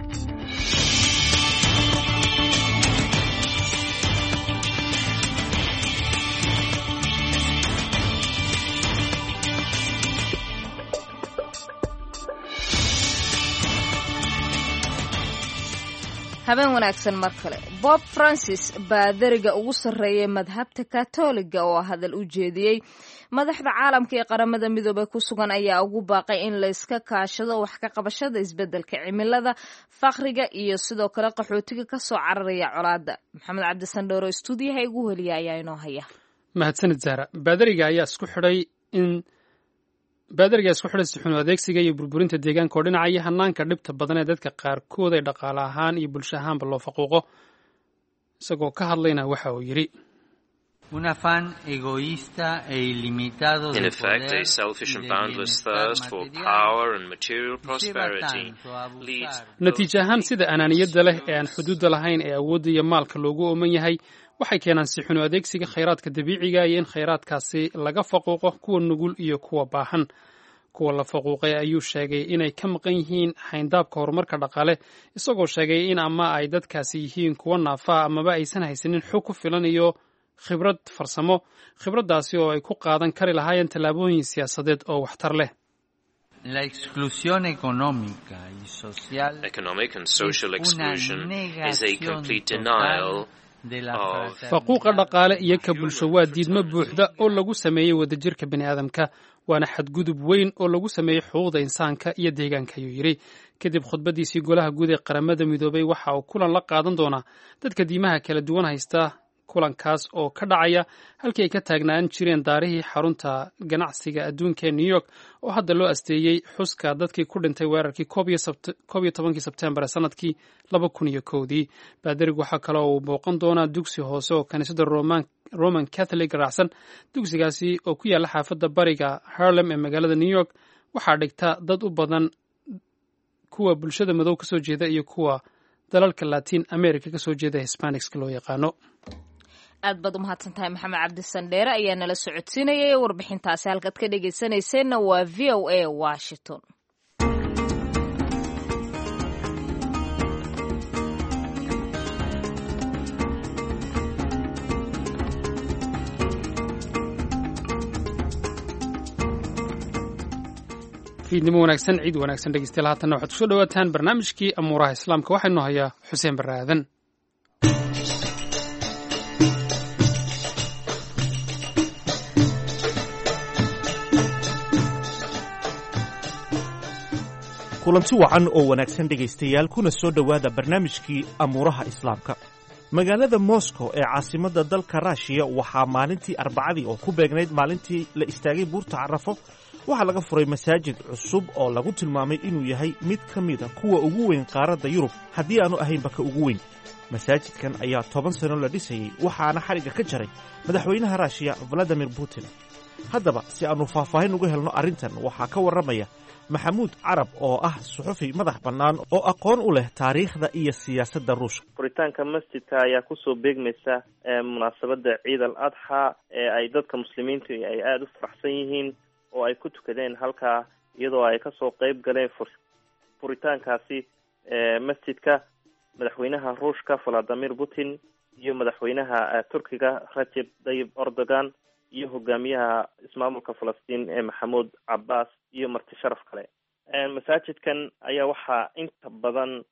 habeen wanaagsan mar kale Bob Francis baadariga ugu sarreeyay madhabta Kaatooliga oo hadal u jeediyey madaxda caalamka ee qaramada midoobay ku sugan ayaa ugu baaqay in la iska kaashado wax ka qabashada isbedelka cimilada faqriga iyo sidoo kale qaxootiga ka soo cararaya colaada maxamed cabdi sandhooro stuudiyaha igu heliya ayaa inoo haya mahadsanid Zahra baadariga ayaa isku xidhay in baadariga isku xidhay suxun adeegsiga iyo burburinta deegaanka oo dhinacaya hanaanka dhibta badan ee dadka qaarkood ay dhaqaale ahaan iyo bulsho ahaanba loo faquuqo isagoo ka hadlayna waxa uu yidhi Un afán egoísta e ilimitado de In effect, a selfish and boundless thirst for power and material prosperity leads natiijo ahaan sida anaaniyadda leh ee aan xuduudda lahayn ee awoodda iyo maalka loogu ooman yahay waxay keenaan si xun adeegsiga khayraadka dabiiciga iyo in khayraadkaasi laga faquuqo kuwa nugul iyo kuwa baahan kuwa la faquuqay ayuu sheegay inay ka maqan yihiin xayndaabka horumarka dhaqaale isagoo sheegay in ama ay dadkaasi yihiin kuwa naafa amaba aysan haysanin xog ku filan iyo khibrad farsamo khibraddaasi oo ay ku qaadan kari lahaayeen tallaabooyin siyaasadeed oo waxtar leh La exclusión económica y social economic and social exclusion is a complete denial of faquuqa dhaqaale iyo ka bulsho waa diidmo buuxda oo lagu sameeyey wadajirka bini'aadamka waana xadgudub weyn oo lagu sameeyey xuquuqda insaanka iyo deegaanka ayuu yidhi kadib khudbadiisii golaha guud ee qaramada midoobay waxa uu kulan la qaadan doonaa dadka diimaha kala duwan haysta kulankaas oo ka dhacaya halkii ay ka taagnaan jireen daarihii xarunta ganacsiga adduunka ee New York oo hadda loo asteeyey xuska dadkii ku dhintay weerarkii koob iyo tobankii Sebtembar sanadkii laba kun iyo kowdii baadarigu waxaa kaloo uu booqan doonaa dugsi hoose oo kaniisadda Roman Roman Catholic raacsan dugsigaasi oo ku yaala xaafadda bariga Harlem ee magaalada New York waxaa dhigta dad u badan kuwa bulshada madow ka soo jeeda iyo kuwa dalalka Latin America ka soo jeeda Hispanics loo yaqaano aad baad u mahadsantahay maxamed cabdi sandheere ayaa nala socodsiinayay warbixintaasi halkaad ka dhegaysanayseena waa v o a Washington fiidnimo wanaagsan ciid wanaagsan dhegeystayaal haatanna waxaad kusoo dhawaataan barnaamijkii amuuraha islaamka waxaynu hayaa xuseen barre aadan kulanti wacan oo wanaagsan dhegaystayaal kuna soo dhowaada barnaamijkii amuuraha islaamka magaalada moscow ee caasimadda dalka ruushiya waxaa maalintii arbacadii oo ku beegnayd maalintii la istaagay buurta carafo waxaa laga furay masaajid cusub oo lagu tilmaamay inuu yahay mid ka mida kuwa ugu weyn qaaradda yurub haddii aanu ahaynba ka ugu weyn masaajidkan ayaa toban sano la dhisayey waxaana xadhigga ka jaray madaxweynaha ruushiya valadimir putin haddaba si aannu faahfaahin uga helno arrintan waxaa ka warramaya maxamuud carab oo ah suxufi madax bannaan oo aqoon u leh taariikhda iyo siyaasadda ruushka furitaanka masjidka ayaa kusoo beegmaysa munaasabadda ciid al adxa ee ay dadka muslimiinta ay aada u faraxsan yihiin oo ay ku tukadeen halkaa iyadoo ay kasoo qeyb galeen furitaankaasi masjidka madaxweynaha ruushka valadimir putin iyo madaxweynaha turkiga rajeb tayyib erdogan iyo hogaamiyaha ismaamulka falastiin ee maxamuud cabbaas iyo marti sharaf kale masaajidkan ayaa waxaa inta badan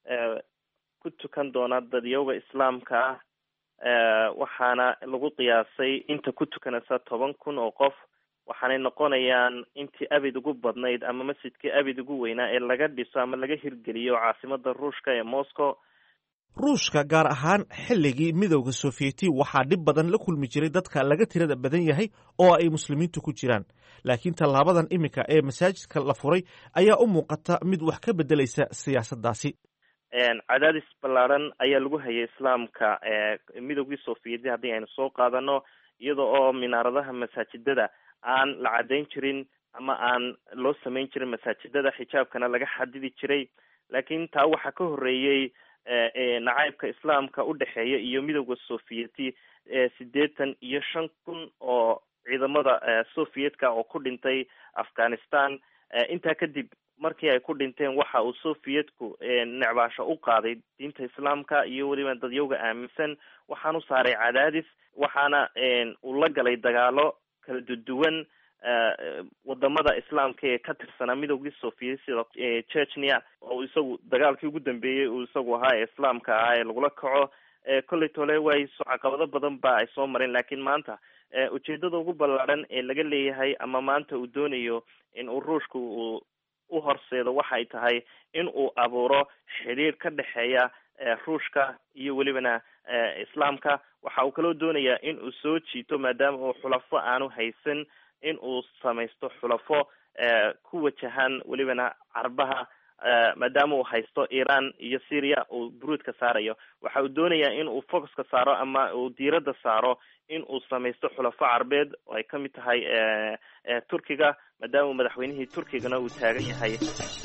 ku tukan doona dadyowga islaamka ah waxaana lagu qiyaasay inta ku tukanaysa toban kun oo qof waxaanay noqonayaan intii abid ugu badnayd ama masjidkii abid ugu weynaa ee laga dhiso ama laga hirgeliyo caasimada ruushka ee moscow ruushka gaar ahaan xilligii midowda sofiyeeti waxaa dhib badan la kulmi jiray dadka laga tirada badan yahay oo ay muslimiintu ku jiraan laakiin tallaabadan iminka ee masaajidka la furay ayaa u muuqata mid wax ka beddelaysa siyaasaddaasi cadaadis ballaaran ayaa lagu hayay islaamka midowgii sofiyeeti haddii aynu soo qaadano iyada oo minaaradaha masaajidada aan la caddayn jirin ama aan loo samayn jirin masaajidada xijaabkana laga xadidi jiray laakiin taa waxaa ka horreeyey nacaybka islaamka u dhexeeya iyo midowda sofiyeeti siddeetan iyo shan kun oo ciidamada soviyedka oo ku dhintay afghanistan intaa kadib markii ay ku dhinteen waxa uu soviyetku necbaasho u qaaday diinta islaamka iyo weliba dadyowga aaminsan waxaanu saaray cadaadis waxaana uu la galay dagaalo kala duduwan wadamada islaamka ee ka tirsanaa midowgii sofiyeet sida chechnia oo isagu dagaalkii ugu dambeeyey uu isagu ahaa ee islaamka ahaa ee lagula kaco kolley tole way caqabado badan ba ay soo mareen laakiin maanta ujeedada ugu ballaaran ee laga leeyahay ama maanta uu doonayo in uu ruushka uu u horseedo waxay tahay in uu abuuro xidhiir ka dhexeeya ruushka iyo welibana islaamka waxa uu kaloo doonayaa in uu soo jiito maadaama uu xulafo aanu haysan in uu samaysto xulafo ku wajahan welibana carbaha maadaama uu haysto iran iyo syria uu buruudka saarayo waxa uu doonayaa in uu focuska saaro ama uu diiradda saaro in uu samaysto xulafo carbeed oo ay ka mid tahay turkiga maadaama madaxweynihii turkigana uu taagan yahay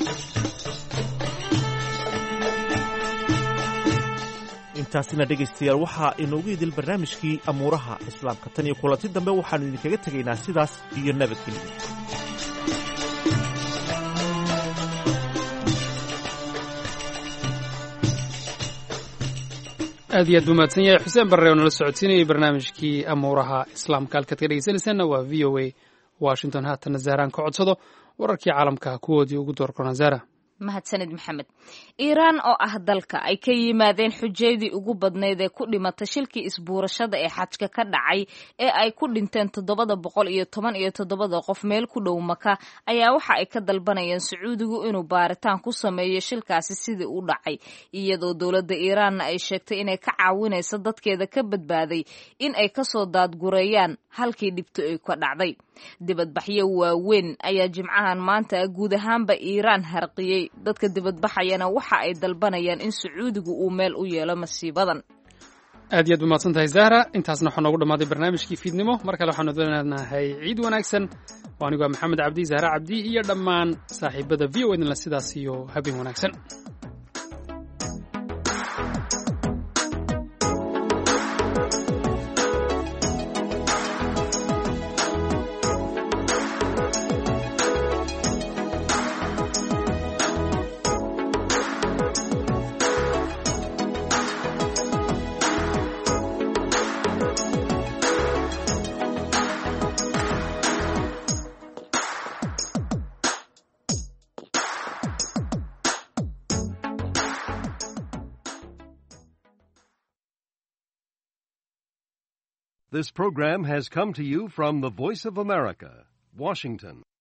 intaasina dhegaystayaal waxaa inoogu idil barnaamijkii amuuraha islaamka tan iyo kulanti dambe waxaanu idinkaga tegaynaa sidaas iyo nabadgelyo aad iyo aad buu mahadsan yahay xuseen barre oo nala socodsiinayay barnaamijkii amuuraha islaamka halkaad ka dhegaysanaysaanna waa v o a washington haatana zahraan ka codsado wararkii caalamka kuwoodii ugu doorkona zahra mahadsanid maxamed iiraan oo ah dalka ay ka yimaadeen xujayadii ugu badnayd ee ku dhimatay shilkii isbuurashada ee xajka ka dhacay ee ay ku dhinteen toddobada boqol iyo toban iyo toddobada qof meel ku dhow maka ayaa waxa ay ka dalbanayeen sacuudigu inuu baaritaan ku sameeyo shilkaasi sidii u dhacay iyadoo dowladda iiraanna ay sheegtay inay ka caawinayso dadkeeda ka badbaaday in ay kasoo daadgureeyaan halkii dhibto ay ka dhacday dibadbaxyo waaweyn ayaa jimcahan maanta guud ahaanba iiraan harqiyey dadka dibadbaxayana waxa ay dalbanayaan in sacuudigu uu meel u yeelo masiibadan aad iyo aad umahadsan tahay zahra intaasna waxaa noogu dhammaaday barnaamijkii fiidnimo mar kale waxaanu doonaanahay ciid wanaagsan waa anigu waa maxamed cabdi zahra cabdi iyo dhammaan saaxiibada v o edinla sidaas iyo habeen wanaagsan This program has come to you from the Voice of America, Washington.